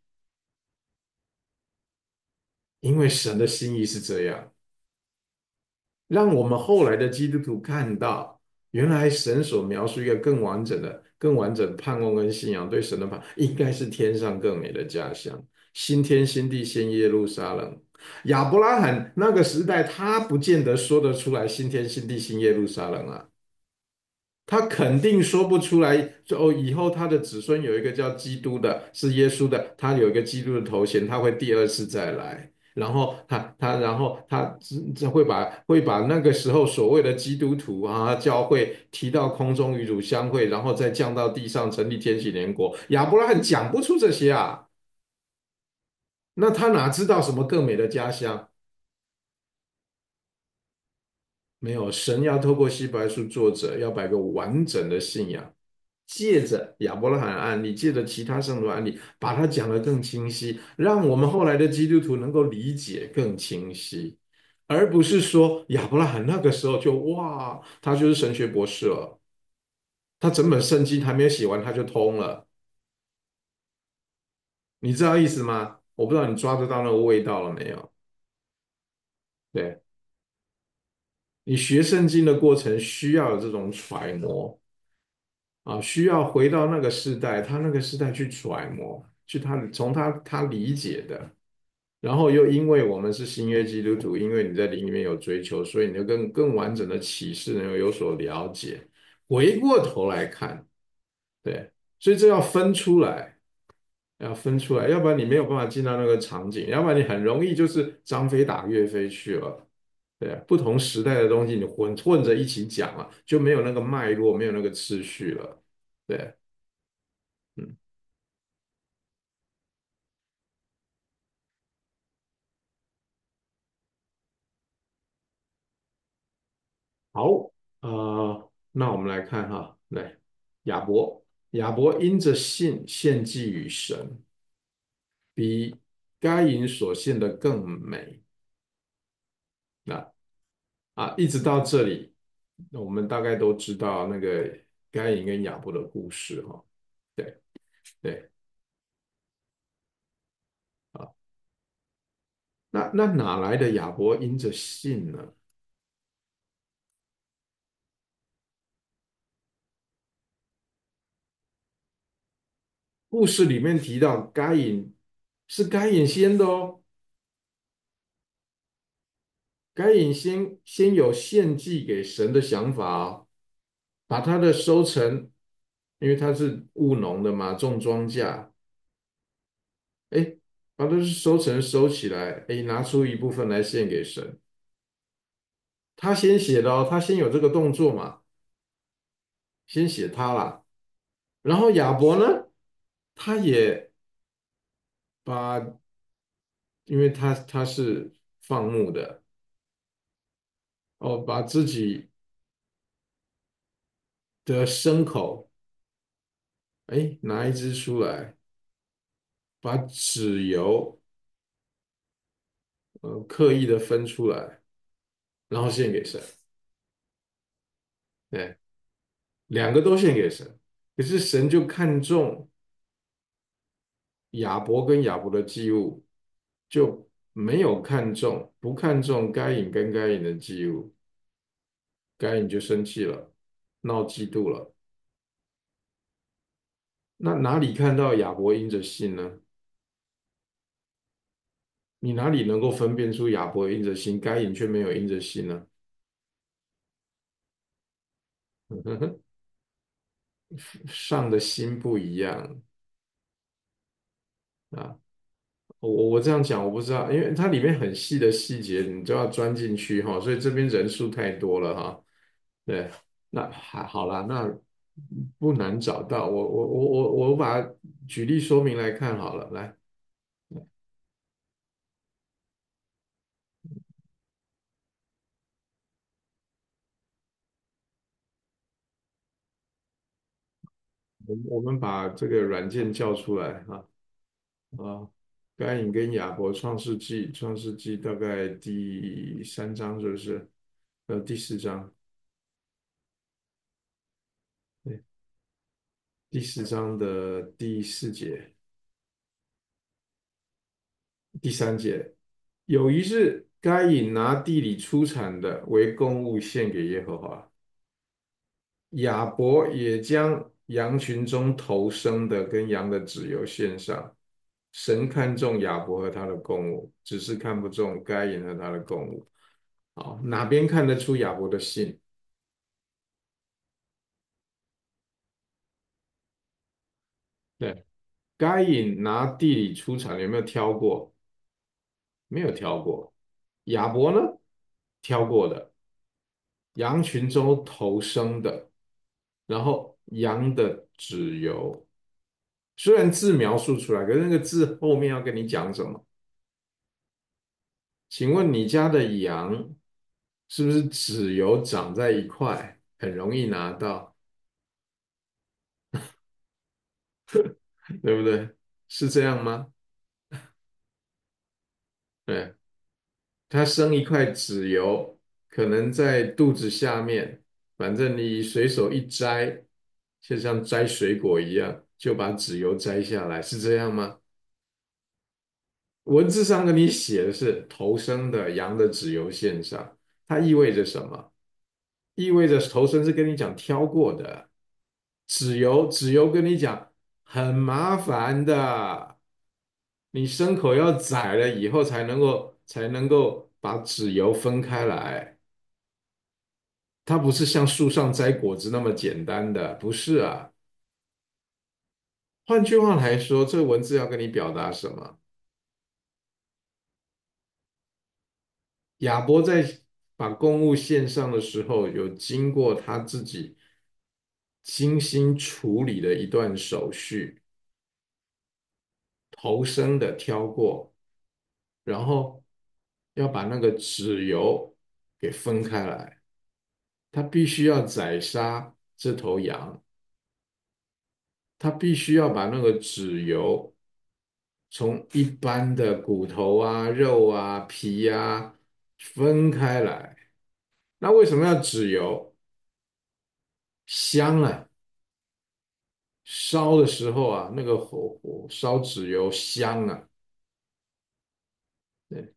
因为神的心意是这样。让我们后来的基督徒看到，原来神所描述一个更完整的、更完整的盼望跟信仰，对神的盼，应该是天上更美的家乡，新天新地新耶路撒冷。亚伯拉罕那个时代，他不见得说得出来新天新地新耶路撒冷啊。他肯定说不出来，说哦，以后他的子孙有一个叫基督的，是耶稣的，他有一个基督的头衔，他会第二次再来，然后他他然后他这会把会把那个时候所谓的基督徒啊教会提到空中与主相会，然后再降到地上成立天禧年国。亚伯拉罕讲不出这些啊，那他哪知道什么更美的家乡？没有，神要透过希伯来书作者要把一个完整的信仰，借着亚伯拉罕的案例，借着其他圣徒的案例，把它讲得更清晰，让我们后来的基督徒能够理解更清晰，而不是说亚伯拉罕那个时候就哇，他就是神学博士了，他整本圣经还没有写完他就通了，你知道意思吗？我不知道你抓得到那个味道了没有？对，你学圣经的过程需要有这种揣摩。啊，需要回到那个时代，他那个时代去揣摩，去他从他他理解的，然后又因为我们是新约基督徒，因为你在灵里面有追求，所以你就更更完整的启示能够有所了解。回过头来看，对，所以这要分出来，要分出来，要不然你没有办法进到那个场景，要不然你很容易就是张飞打岳飞去了。对啊，不同时代的东西你混混着一起讲啊，就没有那个脉络，没有那个次序了。对，嗯。 好，呃，那我们来看哈，来亚伯，亚伯因着信献祭与神，比该隐所献的更美。那啊，一直到这里，我们大概都知道那个该隐跟亚伯的故事哈。对对，啊，那那哪来的亚伯因着信呢？故事里面提到该隐是该隐先的哦，该隐先先有献祭给神的想法哦，把他的收成，因为他是务农的嘛，种庄稼，哎，把他的收成收起来，哎，拿出一部分来献给神。他先写的哦，他先有这个动作嘛，先写他啦。然后亚伯呢，他也把，因为他他是放牧的哦，把自己的牲口，哎，拿一只出来，把脂油呃刻意的分出来，然后献给神。对，两个都献给神。可是神就看重亚伯跟亚伯的祭物，就没有看重，不看重该隐跟该隐的祭物，该隐就生气了，闹嫉妒了。那哪里看到亚伯因着信呢？你哪里能够分辨出亚伯因着信，该隐却没有因着信呢？上的心不一样啊！我我这样讲我不知道，因为它里面很细的细节，你都要钻进去哈，所以这边人数太多了哈。对，那还好啦，那不难找到。我我我我我把举例说明来看好了，来，我们我们把这个软件叫出来哈啊，该隐跟亚伯创世纪，创世纪大概第三章是不是？呃，第四章，对，第四章的第四节，第三节，有一日，该隐拿地里出产的为公物献给耶和华。亚伯也将羊群中头生的跟羊的脂油献上。神看重亚伯和他的供物，只是看不中该隐和他的供物。好，哪边看得出亚伯的信？对，该隐拿地里出产，有没有挑过？没有挑过。亚伯呢？挑过的。羊群中头生的，然后羊的脂油。虽然字描述出来，可是那个字后面要跟你讲什么？请问你家的羊是不是脂油长在一块，很容易拿到，对不对？是这样吗？对，它生一块脂油，可能在肚子下面，反正你随手一摘，就像摘水果一样，就把脂油摘下来，是这样吗？文字上跟你写的是头生的羊的脂油献上，它意味着什么？意味着头生是跟你讲挑过的，脂油脂油跟你讲很麻烦的，你牲口要宰了以后才能够才能够把脂油分开来，它不是像树上摘果子那么简单的，不是啊。换句话来说，这个文字要跟你表达什么？亚伯在把公物献上的时候，有经过他自己精心处理的一段手续，头生的挑过，然后要把那个脂油给分开来。 他必须要宰杀这头羊，他必须要把那个脂油从一般的骨头啊、肉啊、皮啊分开来。那为什么要脂油？香啊！烧的时候啊，那个火火烧脂油香啊。对，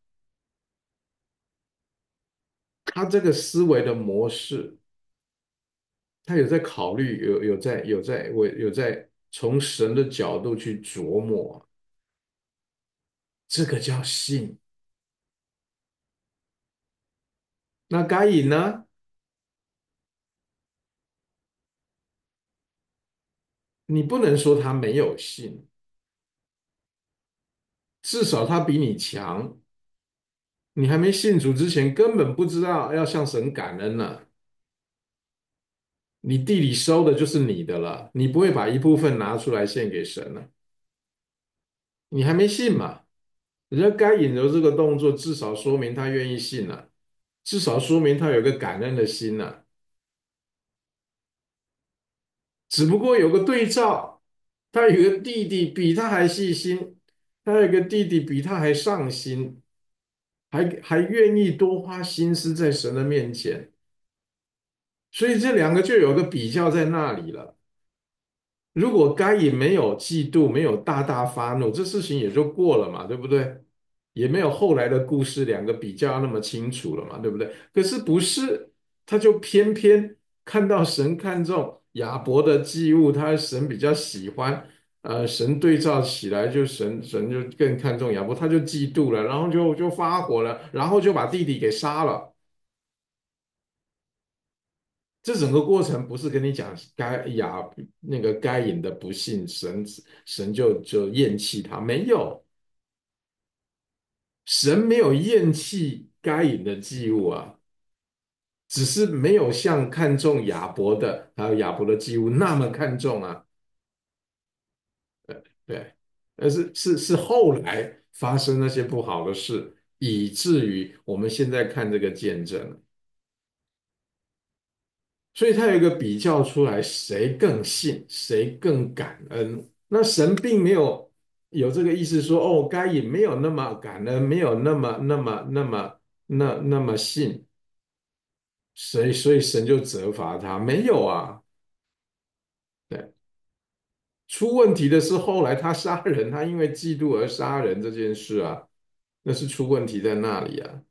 他这个思维的模式，他有在考虑，有有在有在我有在从神的角度去琢磨，这个叫信。那该隐呢？你不能说他没有信，至少他比你强。你还没信主之前，根本不知道要向神感恩呢、你地里收的就是你的了，你不会把一部分拿出来献给神了。你还没信嘛？人家该隐的这个动作，至少说明他愿意信了、至少说明他有个感恩的心了、只不过有个对照，他有个弟弟比他还细心，他有个弟弟比他还上心，还还愿意多花心思在神的面前，所以这两个就有个比较在那里了。如果该隐没有嫉妒，没有大大发怒，这事情也就过了嘛，对不对？也没有后来的故事，两个比较那么清楚了嘛，对不对？可是不是，他就偏偏看到神看重亚伯的祭物，他神比较喜欢，呃，神对照起来就神神就更看重亚伯，他就嫉妒了，然后就就发火了，然后就把弟弟给杀了。这整个过程不是跟你讲该亚那个该隐的不信神，神就就厌弃他，没有，神没有厌弃该隐的祭物啊，只是没有像看重亚伯的还有亚伯的祭物那么看重啊。对，而是是是后来发生那些不好的事，以至于我们现在看这个见证，所以他有一个比较出来，谁更信，谁更感恩。那神并没有有这个意思说，哦，该隐没有那么感恩，没有那么那么那么那那么信，所以所以神就责罚他，没有啊。对，出问题的是后来他杀人，他因为嫉妒而杀人这件事啊，那是出问题在那里啊。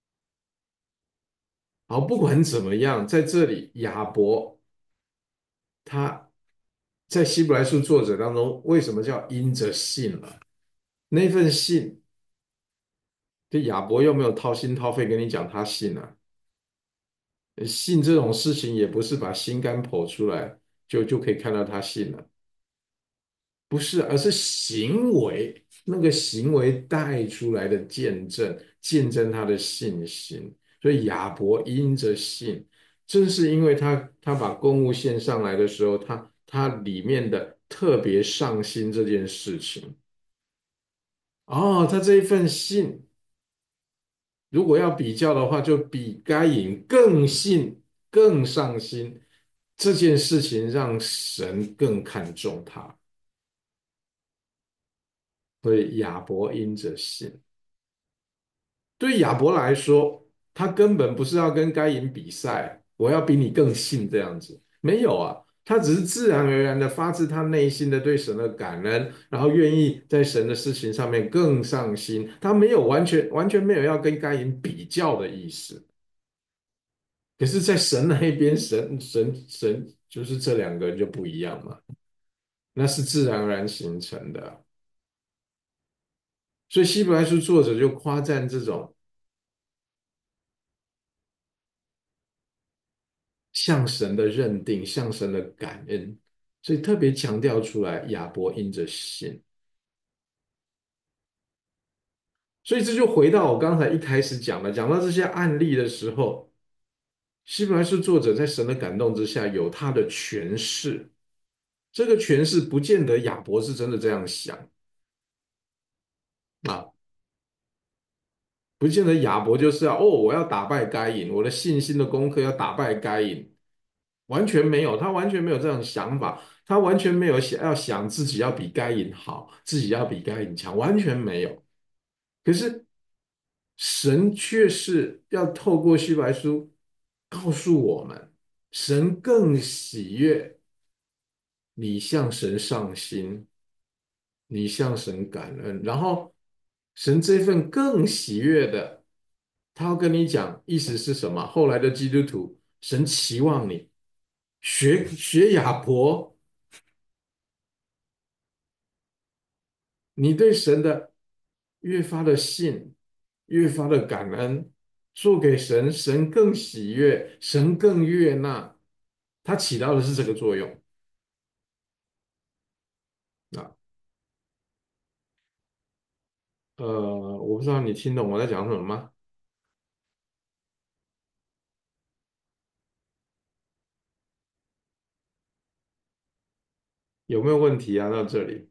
好，不管怎么样，在这里亚伯他在希伯来书作者当中，为什么叫因着信了？那份信，这亚伯又没有掏心掏肺跟你讲他信啊。信这种事情也不是把心肝剖出来就就可以看到他信了。不是，而是行为，那个行为带出来的见证，见证他的信心。所以亚伯因着信，正是因为他他把公物献上来的时候，他他里面的特别上心这件事情。哦，他这一份信，如果要比较的话，就比该隐更信、更上心。这件事情让神更看重他，所以亚伯因着信。对亚伯来说，他根本不是要跟该隐比赛，我要比你更信这样子，没有啊，他只是自然而然的发自他内心的对神的感恩，然后愿意在神的事情上面更上心，他没有完全完全没有要跟该隐比较的意思。可是，在神那一边，神神神就是这两个人就不一样嘛，那是自然而然形成的。所以希伯来书作者就夸赞这种向神的认定，向神的感恩，所以特别强调出来，亚伯因着信。所以这就回到我刚才一开始讲的，讲到这些案例的时候，希伯来书作者在神的感动之下有他的诠释，这个诠释不见得亚伯是真的这样想啊， 不见得亚伯就是要哦，我要打败该隐，我的信心的功课要打败该隐，完全没有，他完全没有这样的想法，他完全没有想要想自己要比该隐好，自己要比该隐强，完全没有。可是神却是要透过希伯来书告诉我们，神更喜悦你向神上心，你向神感恩，然后神这份更喜悦的，他要跟你讲，意思是什么？后来的基督徒，神期望你学学亚伯，你对神的越发的信，越发的感恩，做给神，神更喜悦，神更悦纳，它起到的是这个作用啊。呃，我不知道你听懂我在讲什么吗？有没有问题啊？到这里，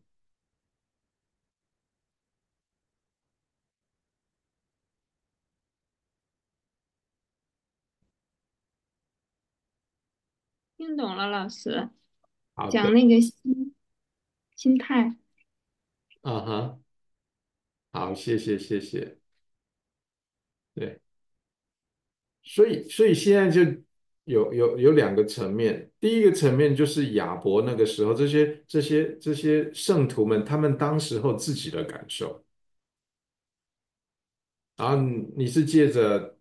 听懂了，老师好的， 讲那个心心态。 啊哈，好，谢谢谢谢，对。所以，所以现在就有有有两个层面。第一个层面就是亚伯那个时候，这些这些这些圣徒们，他们当时候自己的感受。然后你是借着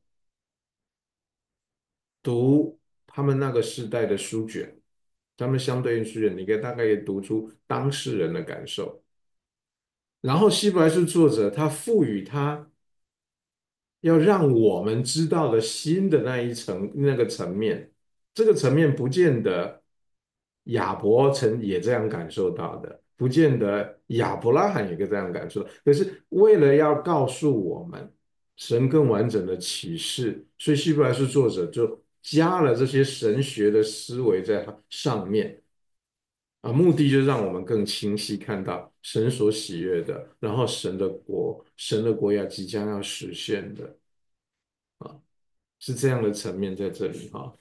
读他们那个时代的书卷，他们相对应书卷，你可以大概也读出当事人的感受。然后希伯来书作者他赋予他要让我们知道的新的那一层那个层面，这个层面不见得亚伯曾也这样感受到的，不见得亚伯拉罕也可以这样感受到。可是为了要告诉我们神更完整的启示，所以希伯来书作者就加了这些神学的思维在上面。啊，目的就是让我们更清晰看到神所喜悦的，然后神的国，神的国要即将要实现的。啊，是这样的层面在这里哈。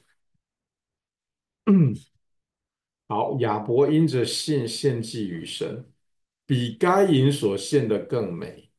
好，亚伯因着信献祭于神，比该隐所献的更美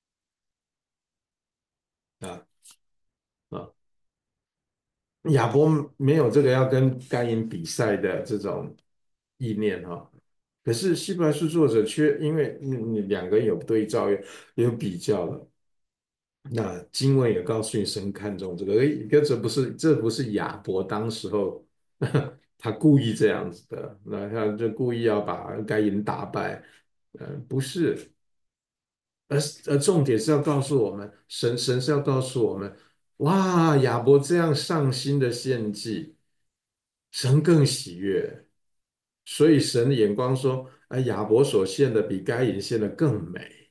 啊啊！亚伯没有这个要跟该隐比赛的这种意念哈。可是希伯来书作者却因为你你两个有对照，有有比较了。那经文也告诉你，神看重这个，诶，这不是这不是亚伯当时候他故意这样子的，那他就故意要把该隐打败，呃，不是，而而重点是要告诉我们，神神是要告诉我们，哇，亚伯这样上心的献祭，神更喜悦，所以神的眼光说，哎，亚伯所献的比该隐献的更美。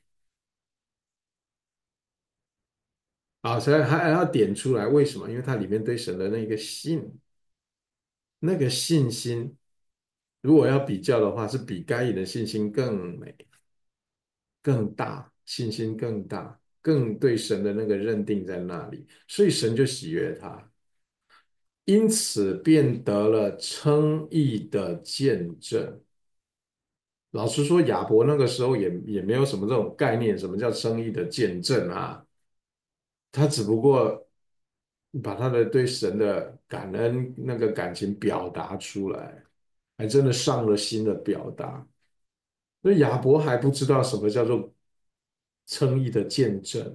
啊，所以还还要点出来，为什么？因为它里面对神的那个信，那个信心，如果要比较的话，是比该隐的信心更美、更大，信心更大，更对神的那个认定在那里，所以神就喜悦他，因此便得了称义的见证。老实说，亚伯那个时候也也没有什么这种概念，什么叫称义的见证啊？他只不过把他的对神的感恩那个感情表达出来，还真的上了心的表达。所以亚伯还不知道什么叫做称义的见证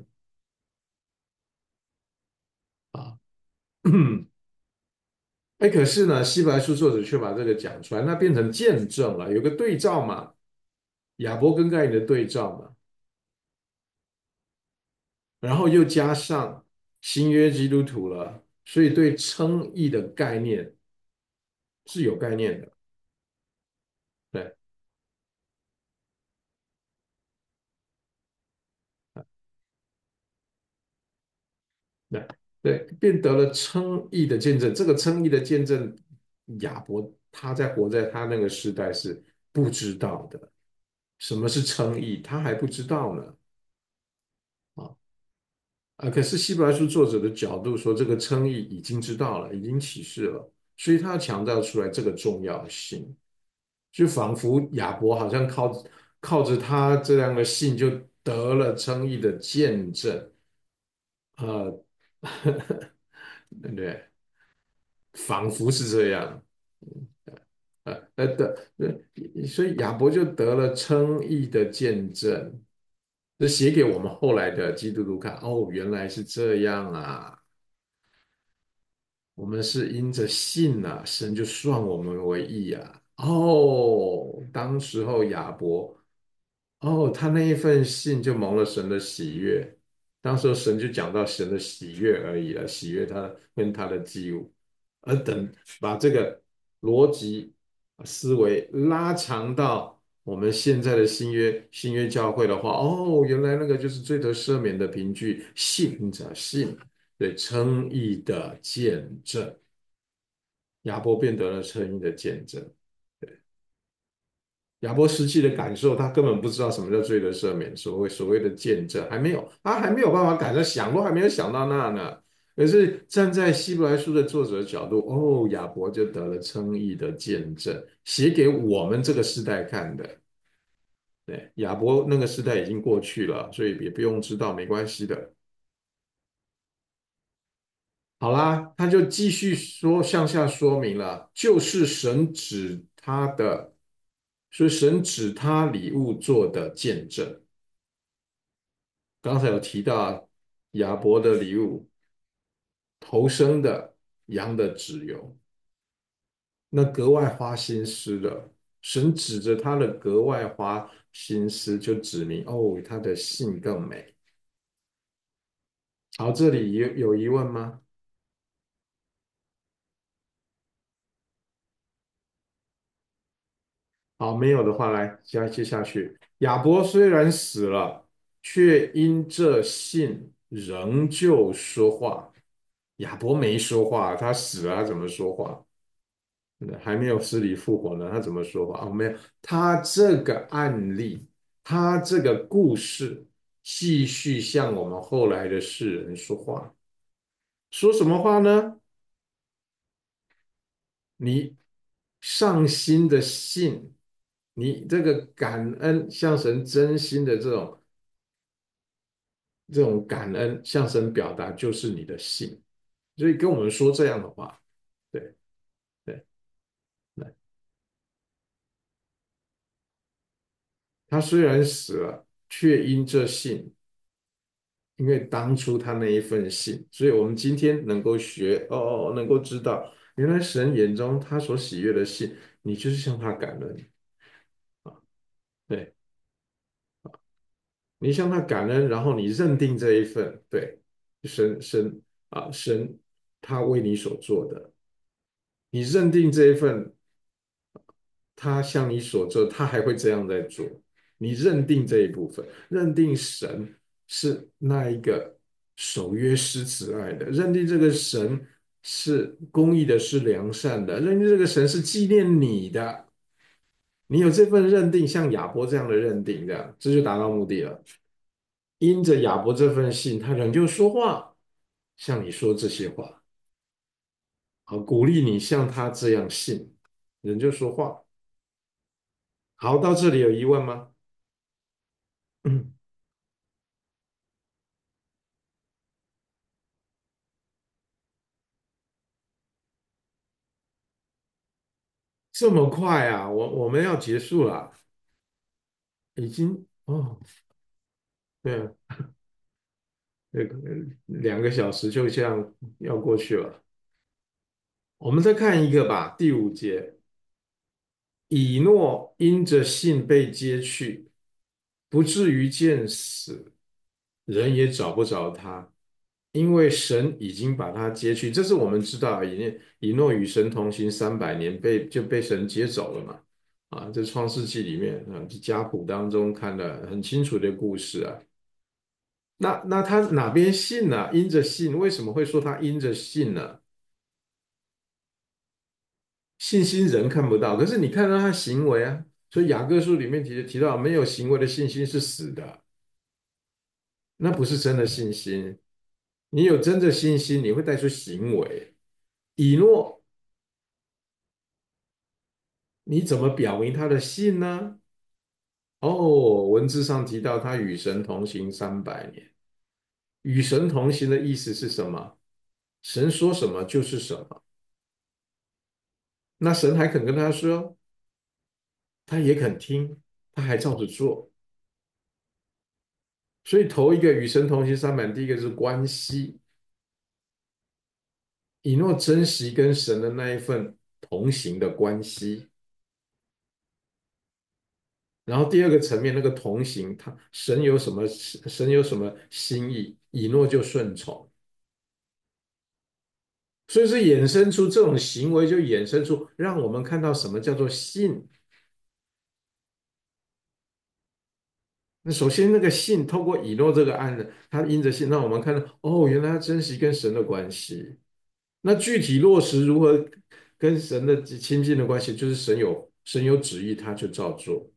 啊。哎，可是呢，希伯来书作者却把这个讲出来，那变成见证了，有个对照嘛，亚伯跟该隐的对照嘛，然后又加上新约基督徒了，所以对称义的概念是有概念的，对。对对，便得了称义的见证。这个称义的见证，亚伯他在活在他那个时代是不知道的，什么是称义，他还不知道呢。啊， 啊，可是希伯来书作者的角度说，这个称义已经知道了，已经启示了，所以他要强调出来这个重要性，就仿佛亚伯好像靠靠着他这样的信就得了称义的见证，呃，对不对？仿佛是这样，呃呃的，呃所以亚伯就得了称义的见证，这写给我们后来的基督徒看，哦，原来是这样啊。我们是因着信啊，神就算我们为义啊。哦，当时候亚伯，哦，他那一份信就蒙了神的喜悦。当时候神就讲到神的喜悦而已了，喜悦他跟他的祭物。而等把这个逻辑思维拉长到我们现在的新约新约教会的话，哦，原来那个就是罪得赦免的凭据，信者信。对称义的见证，亚伯便得了称义的见证。对，亚伯实际的感受，他根本不知道什么叫罪的赦免，所谓所谓的见证还没有，他还没有办法感受，想都还没有想到那呢。可是站在希伯来书的作者的角度，哦，亚伯就得了称义的见证，写给我们这个时代看的。对，亚伯那个时代已经过去了，所以也不用知道，没关系的。好啦，他就继续说，向下说明了，就是神指他的，所以神指他礼物做的见证。刚才有提到亚伯的礼物，头生的羊的脂油，那格外花心思的，神指着他的格外花心思，就指明哦，他的性更美。好，这里有有疑问吗？好，没有的话，来加接下去。亚伯虽然死了，却因这信仍旧说话。亚伯没说话，他死了，他怎么说话？还没有死里复活呢，他怎么说话？哦，没有，他这个案例，他这个故事，继续向我们后来的世人说话。说什么话呢？你上心的信，你这个感恩向神真心的这种这种感恩向神表达，就是你的信。所以跟我们说这样的话，对对，来，他虽然死了，却因这信，因为当初他那一份信，所以我们今天能够学哦，能够知道，原来神眼中他所喜悦的信，你就是向他感恩啊，对。你向他感恩，然后你认定这一份，对，神神啊神他为你所做的，你认定这一份他向你所做，他还会这样在做，你认定这一部分，认定神是那一个守约施慈爱的，认定这个神是公义的，是良善的，认定这个神是纪念你的，你有这份认定，像亚伯这样的认定，这样这就达到目的了。因着亚伯这份信，他仍旧说话，像你说这些话，好鼓励你像他这样信，仍旧说话。好，到这里有疑问吗？这么快啊？我我们要结束了，已经哦，对啊，那个两个小时就这样要过去了。我们再看一个吧，第五节，以诺因着信被接去，不至于见死，人也找不着他，因为神已经把他接去。这是我们知道，以以诺与神同行三百年，被就被神接走了嘛。啊，这创世纪里面啊，家谱当中看得很清楚的故事啊。那那他哪边信呢、因着信，为什么会说他因着信呢？信心人看不到，可是你看到他行为啊。所以雅各书里面提提到，没有行为的信心是死的，那不是真的信心。 你有真的信心，你会带出行为。以诺，你怎么表明他的信呢？哦，文字上提到他与神同行三百年。与神同行的意思是什么？神说什么就是什么。那神还肯跟他说，他也肯听，他还照着做。所以头一个与神同行三百年，第一个是关系。以诺珍惜跟神的那一份同行的关系。然后第二个层面，那个同行，他神有什么神有什么心意，以诺就顺从。所以是衍生出这种行为，就衍生出让我们看到什么叫做信。那首先那个信，透过以诺这个案子，他因着信，让我们看到哦，原来他珍惜跟神的关系。那具体落实如何跟神的亲近的关系，就是神有神有旨意，他就照做。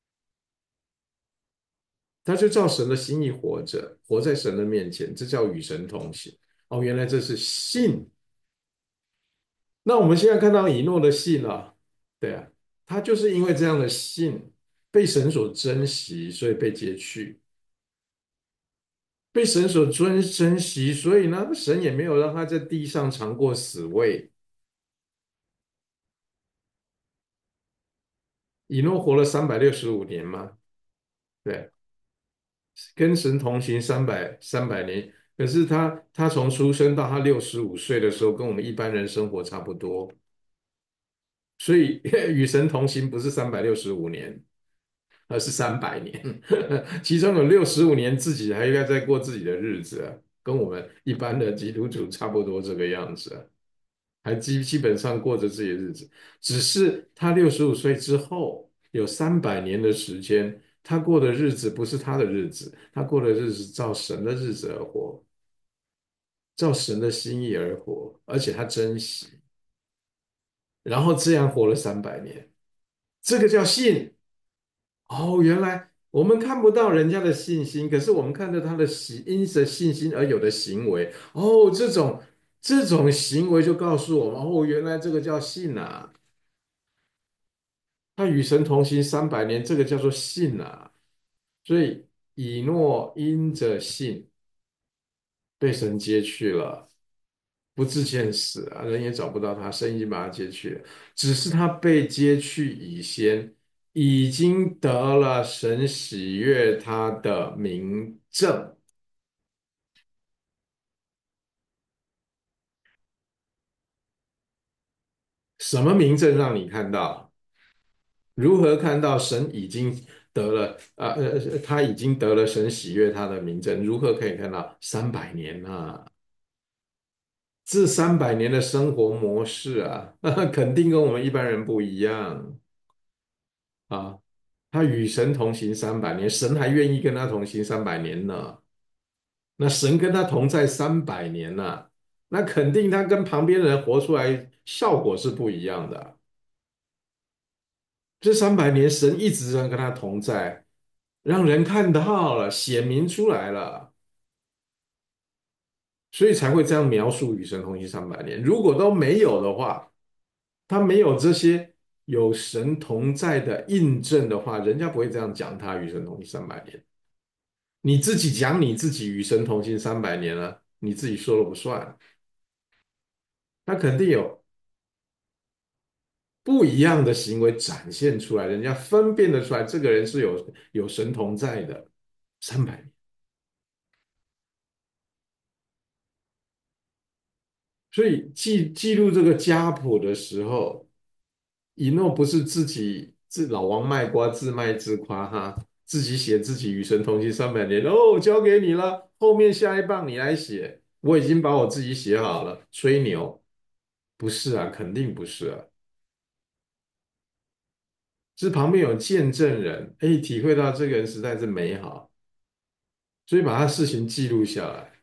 他就照神的心意活着，活在神的面前，这叫与神同行。哦，原来这是信。那我们现在看到以诺的信啊，对啊，他就是因为这样的信被神所珍惜，所以被接去，被神所尊珍惜，所以呢，神也没有让他在地上尝过死味。以诺活了三百六十五年嘛，对，跟神同行三百三百年。可是他他从出生到他六十五岁的时候，跟我们一般人生活差不多。所以与神同行不是三百六十五年，而是三百年，其中有六十五年自己还应该在过自己的日子啊，跟我们一般的基督徒差不多这个样子啊，还基基本上过着自己的日子。只是他六十五岁之后有三百年的时间，他过的日子不是他的日子，他过的日子照神的日子而活，照神的心意而活，而且他珍惜，然后这样活了三百年，这个叫信。哦，原来我们看不到人家的信心，可是我们看到他的行，因着信心而有的行为。哦，这种这种行为就告诉我们，哦，原来这个叫信啊。他与神同行三百年，这个叫做信啊。所以以诺因着信被神接去了，不自见死啊，人也找不到他，神已经把他接去了。只是他被接去以先，已经得了神喜悦他的明证。什么明证让你看到？如何看到神已经得了啊？呃，呃他已经得了神喜悦他的明证？如何可以看到？三百年啊，这三百年的生活模式啊，肯定跟我们一般人不一样啊。他与神同行三百年，神还愿意跟他同行三百年呢。那神跟他同在三百年呐、那肯定他跟旁边人活出来效果是不一样的。这三百年，神一直在跟他同在，让人看到了，显明出来了，所以才会这样描述与神同行三百年。如果都没有的话，他没有这些有神同在的印证的话，人家不会这样讲他与神同行三百年。你自己讲你自己与神同行三百年了，你自己说了不算，他肯定有不一样的行为展现出来，人家分辨得出来，这个人是有有神同在的。三百年。所以记记录这个家谱的时候，以诺不是自己自老王卖瓜自卖自夸哈，自己写自己与神同行三百年，哦，交给你了，后面下一棒你来写，我已经把我自己写好了，吹牛，不是啊，肯定不是啊，是旁边有见证人，哎，体会到这个人实在是美好，所以把他事情记录下来。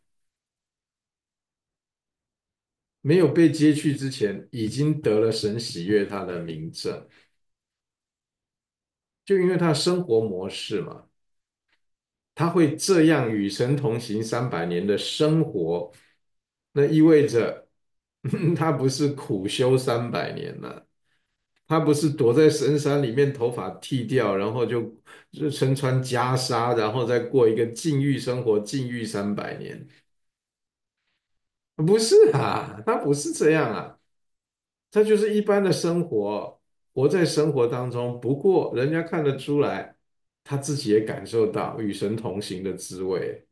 没有被接去之前，已经得了神喜悦他的名证。就因为他的生活模式嘛， 他会这样与神同行三百年的生活，那意味着他不是苦修三百年了，他不是躲在深山里面，头发剃掉，然后就就身穿袈裟，然后再过一个禁欲生活，禁欲三百年。不是啊，他不是这样啊，他就是一般的生活，活在生活当中。不过人家看得出来，他自己也感受到与神同行的滋味。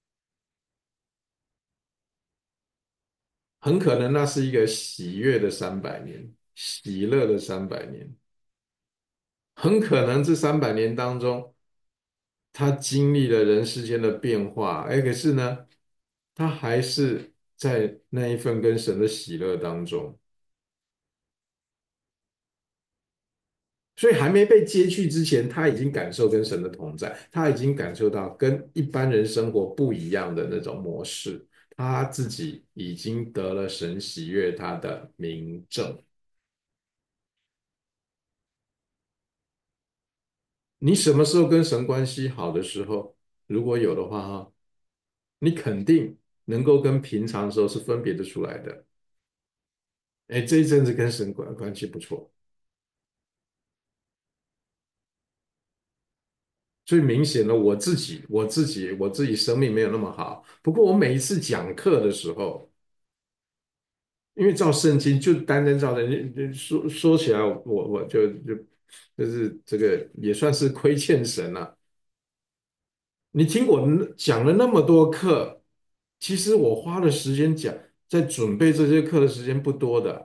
很可能那是一个喜悦的三百年，喜乐的三百年。很可能这三百年当中，他经历了人世间的变化，哎，可是呢，他还是在那一份跟神的喜乐当中。所以还没被接去之前，他已经感受跟神的同在，他已经感受到跟一般人生活不一样的那种模式，他自己已经得了神喜悦他的明证。你什么时候跟神关系好的时候，如果有的话哈，你肯定能够跟平常的时候是分别得出来的。哎，这一阵子跟神关关系不错，最明显的我自己，我自己，我自己生命没有那么好。不过我每一次讲课的时候，因为照圣经就单单照圣经说说起来，我我就就就是这个也算是亏欠神了。你听我讲了那么多课，其实我花的时间讲在准备这些课的时间不多的。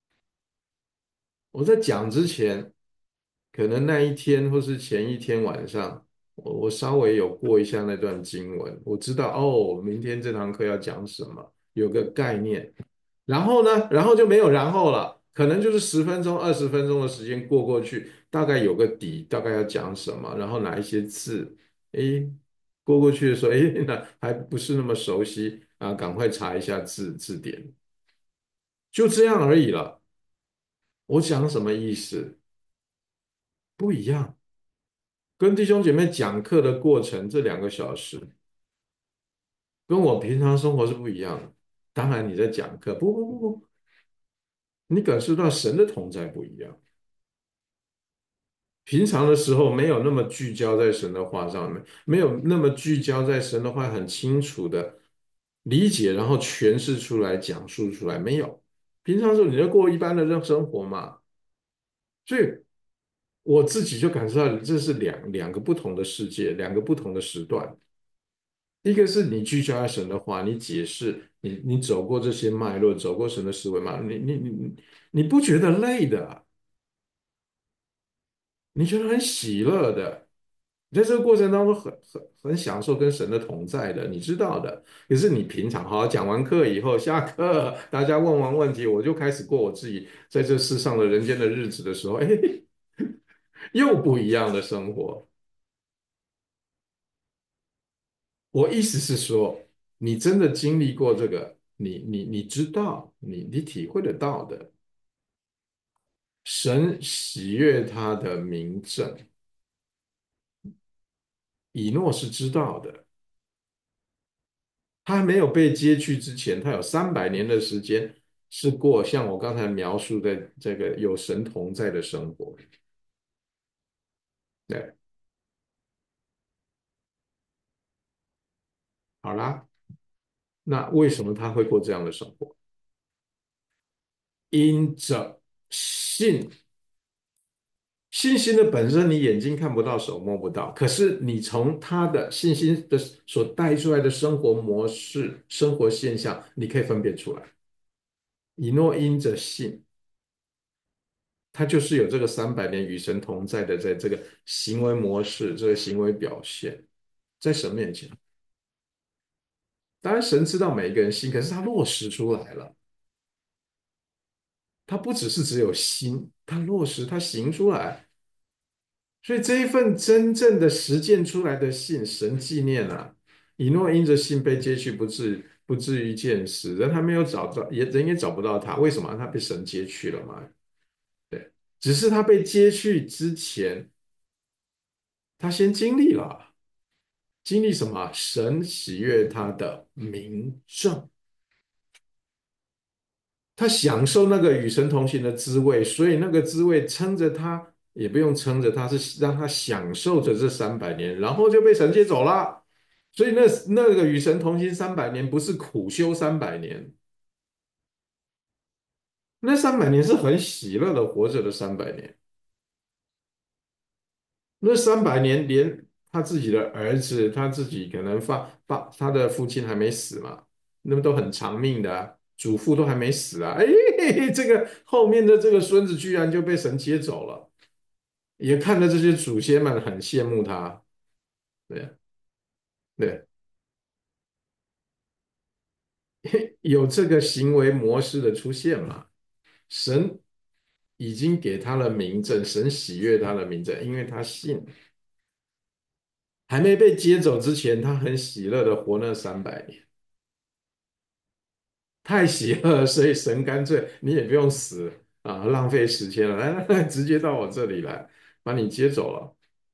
我在讲之前，可能那一天或是前一天晚上，我我稍微有过一下那段经文，我知道哦，明天这堂课要讲什么，有个概念。然后呢，然后就没有然后了，可能就是十分钟、二十分钟的时间过过去，大概有个底，大概要讲什么，然后哪一些字，诶，过过去的时候，诶，那还不是那么熟悉啊，赶快查一下字字典，就这样而已了。我讲什么意思？不一样。跟弟兄姐妹讲课的过程，这两个小时，跟我平常生活是不一样的。当然你在讲课，不不不不，你感受到神的同在不一样。平常的时候没有那么聚焦在神的话上面，没有那么聚焦在神的话很清楚的理解，然后诠释出来、讲述出来，没有。平常的时候你就过一般的生生活嘛，所以我自己就感受到这是两两个不同的世界，两个不同的时段。一个是你聚焦在神的话，你解释，你你走过这些脉络，走过神的思维嘛，你你你你你不觉得累的啊，你觉得很喜乐的，你在这个过程当中很很很享受跟神的同在的，你知道的。可是你平常好讲完课以后，下课大家问完问题，我就开始过我自己在这世上的人间的日子的时候，哎，又不一样的生活。我意思是说，你真的经历过这个，你你你知道，你你体会得到的，神喜悦他的名证，以诺是知道的。他还没有被接去之前，他有三百年的时间是过像我刚才描述的这个有神同在的生活。对，好啦，那为什么他会过这样的生活？因着信。信心的本身，你眼睛看不到，手摸不到，可是你从他的信心的所带出来的生活模式、生活现象，你可以分辨出来。以诺因着信，他就是有这个三百年与神同在的，在这个行为模式、这个行为表现，在神面前，当然神知道每一个人心，可是他落实出来了。他不只是只有心，他落实，他行出来。所以这一份真正的实践出来的信，神纪念啊。以诺因着信被接去，不至不至于见死，人还没有找到，也人也找不到他。为什么？他被神接去了嘛？对，只是他被接去之前，他先经历了。 经历什么？神喜悦他的明证，他享受那个与神同行的滋味，所以那个滋味撑着他，也不用撑着他，是让他享受着这三百年，然后就被神接走了。所以那那个与神同行三百年，不是苦修三百年，那三百年是很喜乐的活着的三百年。那三百年连他自己的儿子，他自己可能发发他的父亲还没死嘛，那么都很长命的啊，祖父都还没死啊，哎，这个后面的这个孙子居然就被神接走了，也看着这些祖先们很羡慕他，对对，有这个行为模式的出现嘛，神已经给他了明证，神喜悦他的明证，因为他信，还没被接走之前，他很喜乐的活那三百年。太喜乐了，所以神干脆你也不用死啊，浪费时间了，来来来，直接到我这里来，把你接走了。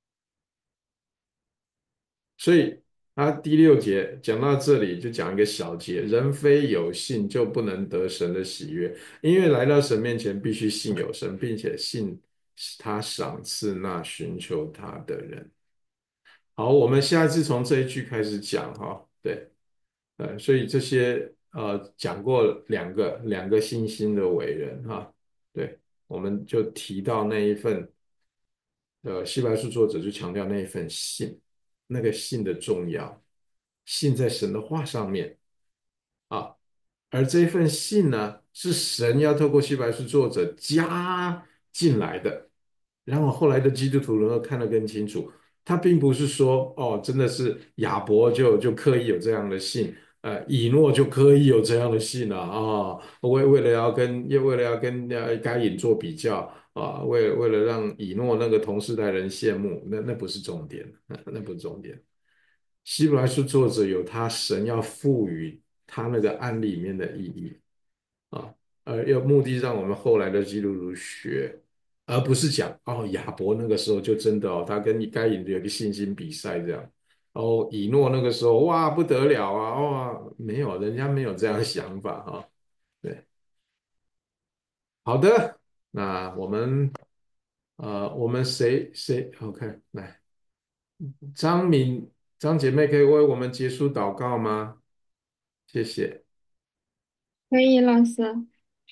所以他第六节讲到这里，就讲一个小节：人非有信，就不能得神的喜悦，因为来到神面前，必须信有神，并且信他赏赐那寻求他的人。好，我们下一次从这一句开始讲哈，对。呃，所以这些呃讲过两个两个新兴的伟人哈，对，我们就提到那一份呃希伯来书作者就强调那一份信，那个信的重要，信在神的话上面啊，而这一份信呢，是神要透过希伯来书作者加进来的，然后后来的基督徒能够看得更清楚，他并不是说哦，真的是亚伯就就刻意有这样的信，呃，以诺就刻意有这样的信了啊，为为了要跟又为了要跟呃该隐做比较啊，为为了让以诺那个同世代人羡慕，那那不是重点，那不是重点。希伯来书作者有他神要赋予他那个案例里面的意义啊，而要目的让我们后来的基督徒学，而不是讲哦亚伯那个时候就真的哦，他跟该隐有个信心比赛这样，哦以诺那个时候哇不得了啊，哇没有，人家没有这样的想法啊，对，好的，那我们呃我们谁谁 OK 来，张敏张姐妹可以为我们结束祷告吗？谢谢。 可以，老师。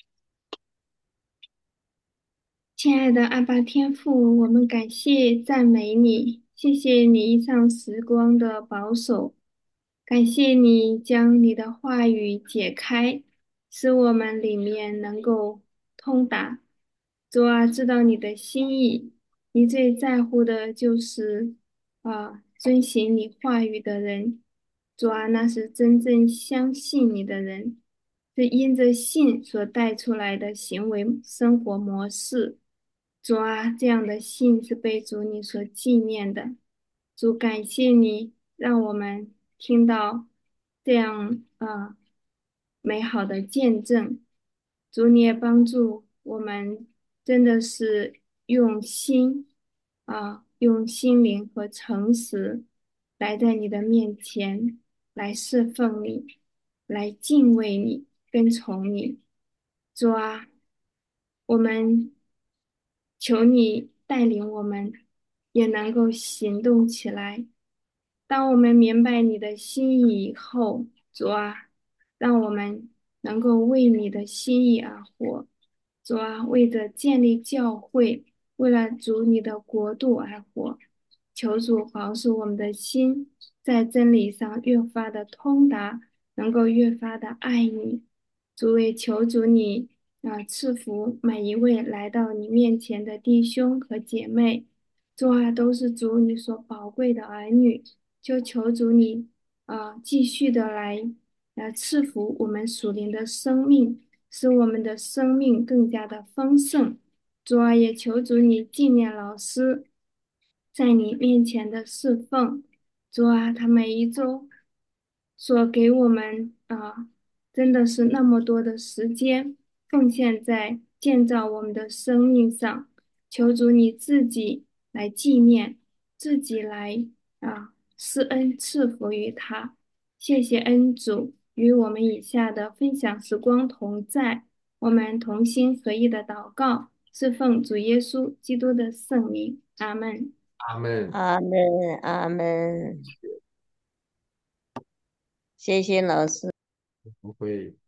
亲爱的阿爸天父，我们感谢赞美你，谢谢你一上时光的保守，感谢你将你的话语解开，使我们里面能够通达。主啊，知道你的心意，你最在乎的就是啊，遵行你话语的人。主啊，那是真正相信你的人，是因着信所带出来的行为生活模式。主啊，这样的信是被主你所纪念的。主，感谢你让我们听到这样啊美好的见证。主，你也帮助我们，真的是用心啊，用心灵和诚实来在你的面前来侍奉你，来敬畏你，跟从你。主啊，我们求你带领我们，也能够行动起来。当我们明白你的心意以后，主啊，让我们能够为你的心意而活。主啊，为着建立教会，为了主你的国度而活。求主保守我们的心，在真理上越发的通达，能够越发的爱你。主也求主你啊，赐福每一位来到你面前的弟兄和姐妹。主啊，都是主你所宝贵的儿女，就求主你啊，继续的来来赐福我们属灵的生命，使我们的生命更加的丰盛。主啊，也求主你纪念老师在你面前的侍奉。主啊，他每一周所给我们啊，真的是那么多的时间奉献在建造我们的生命上。求主你自己来纪念，自己来啊施恩赐福于他。谢谢恩主与我们以下的分享时光同在，我们同心合意的祷告，是奉主耶稣基督的圣名，阿门。 阿门。 阿门，阿门，谢谢老师。 不会。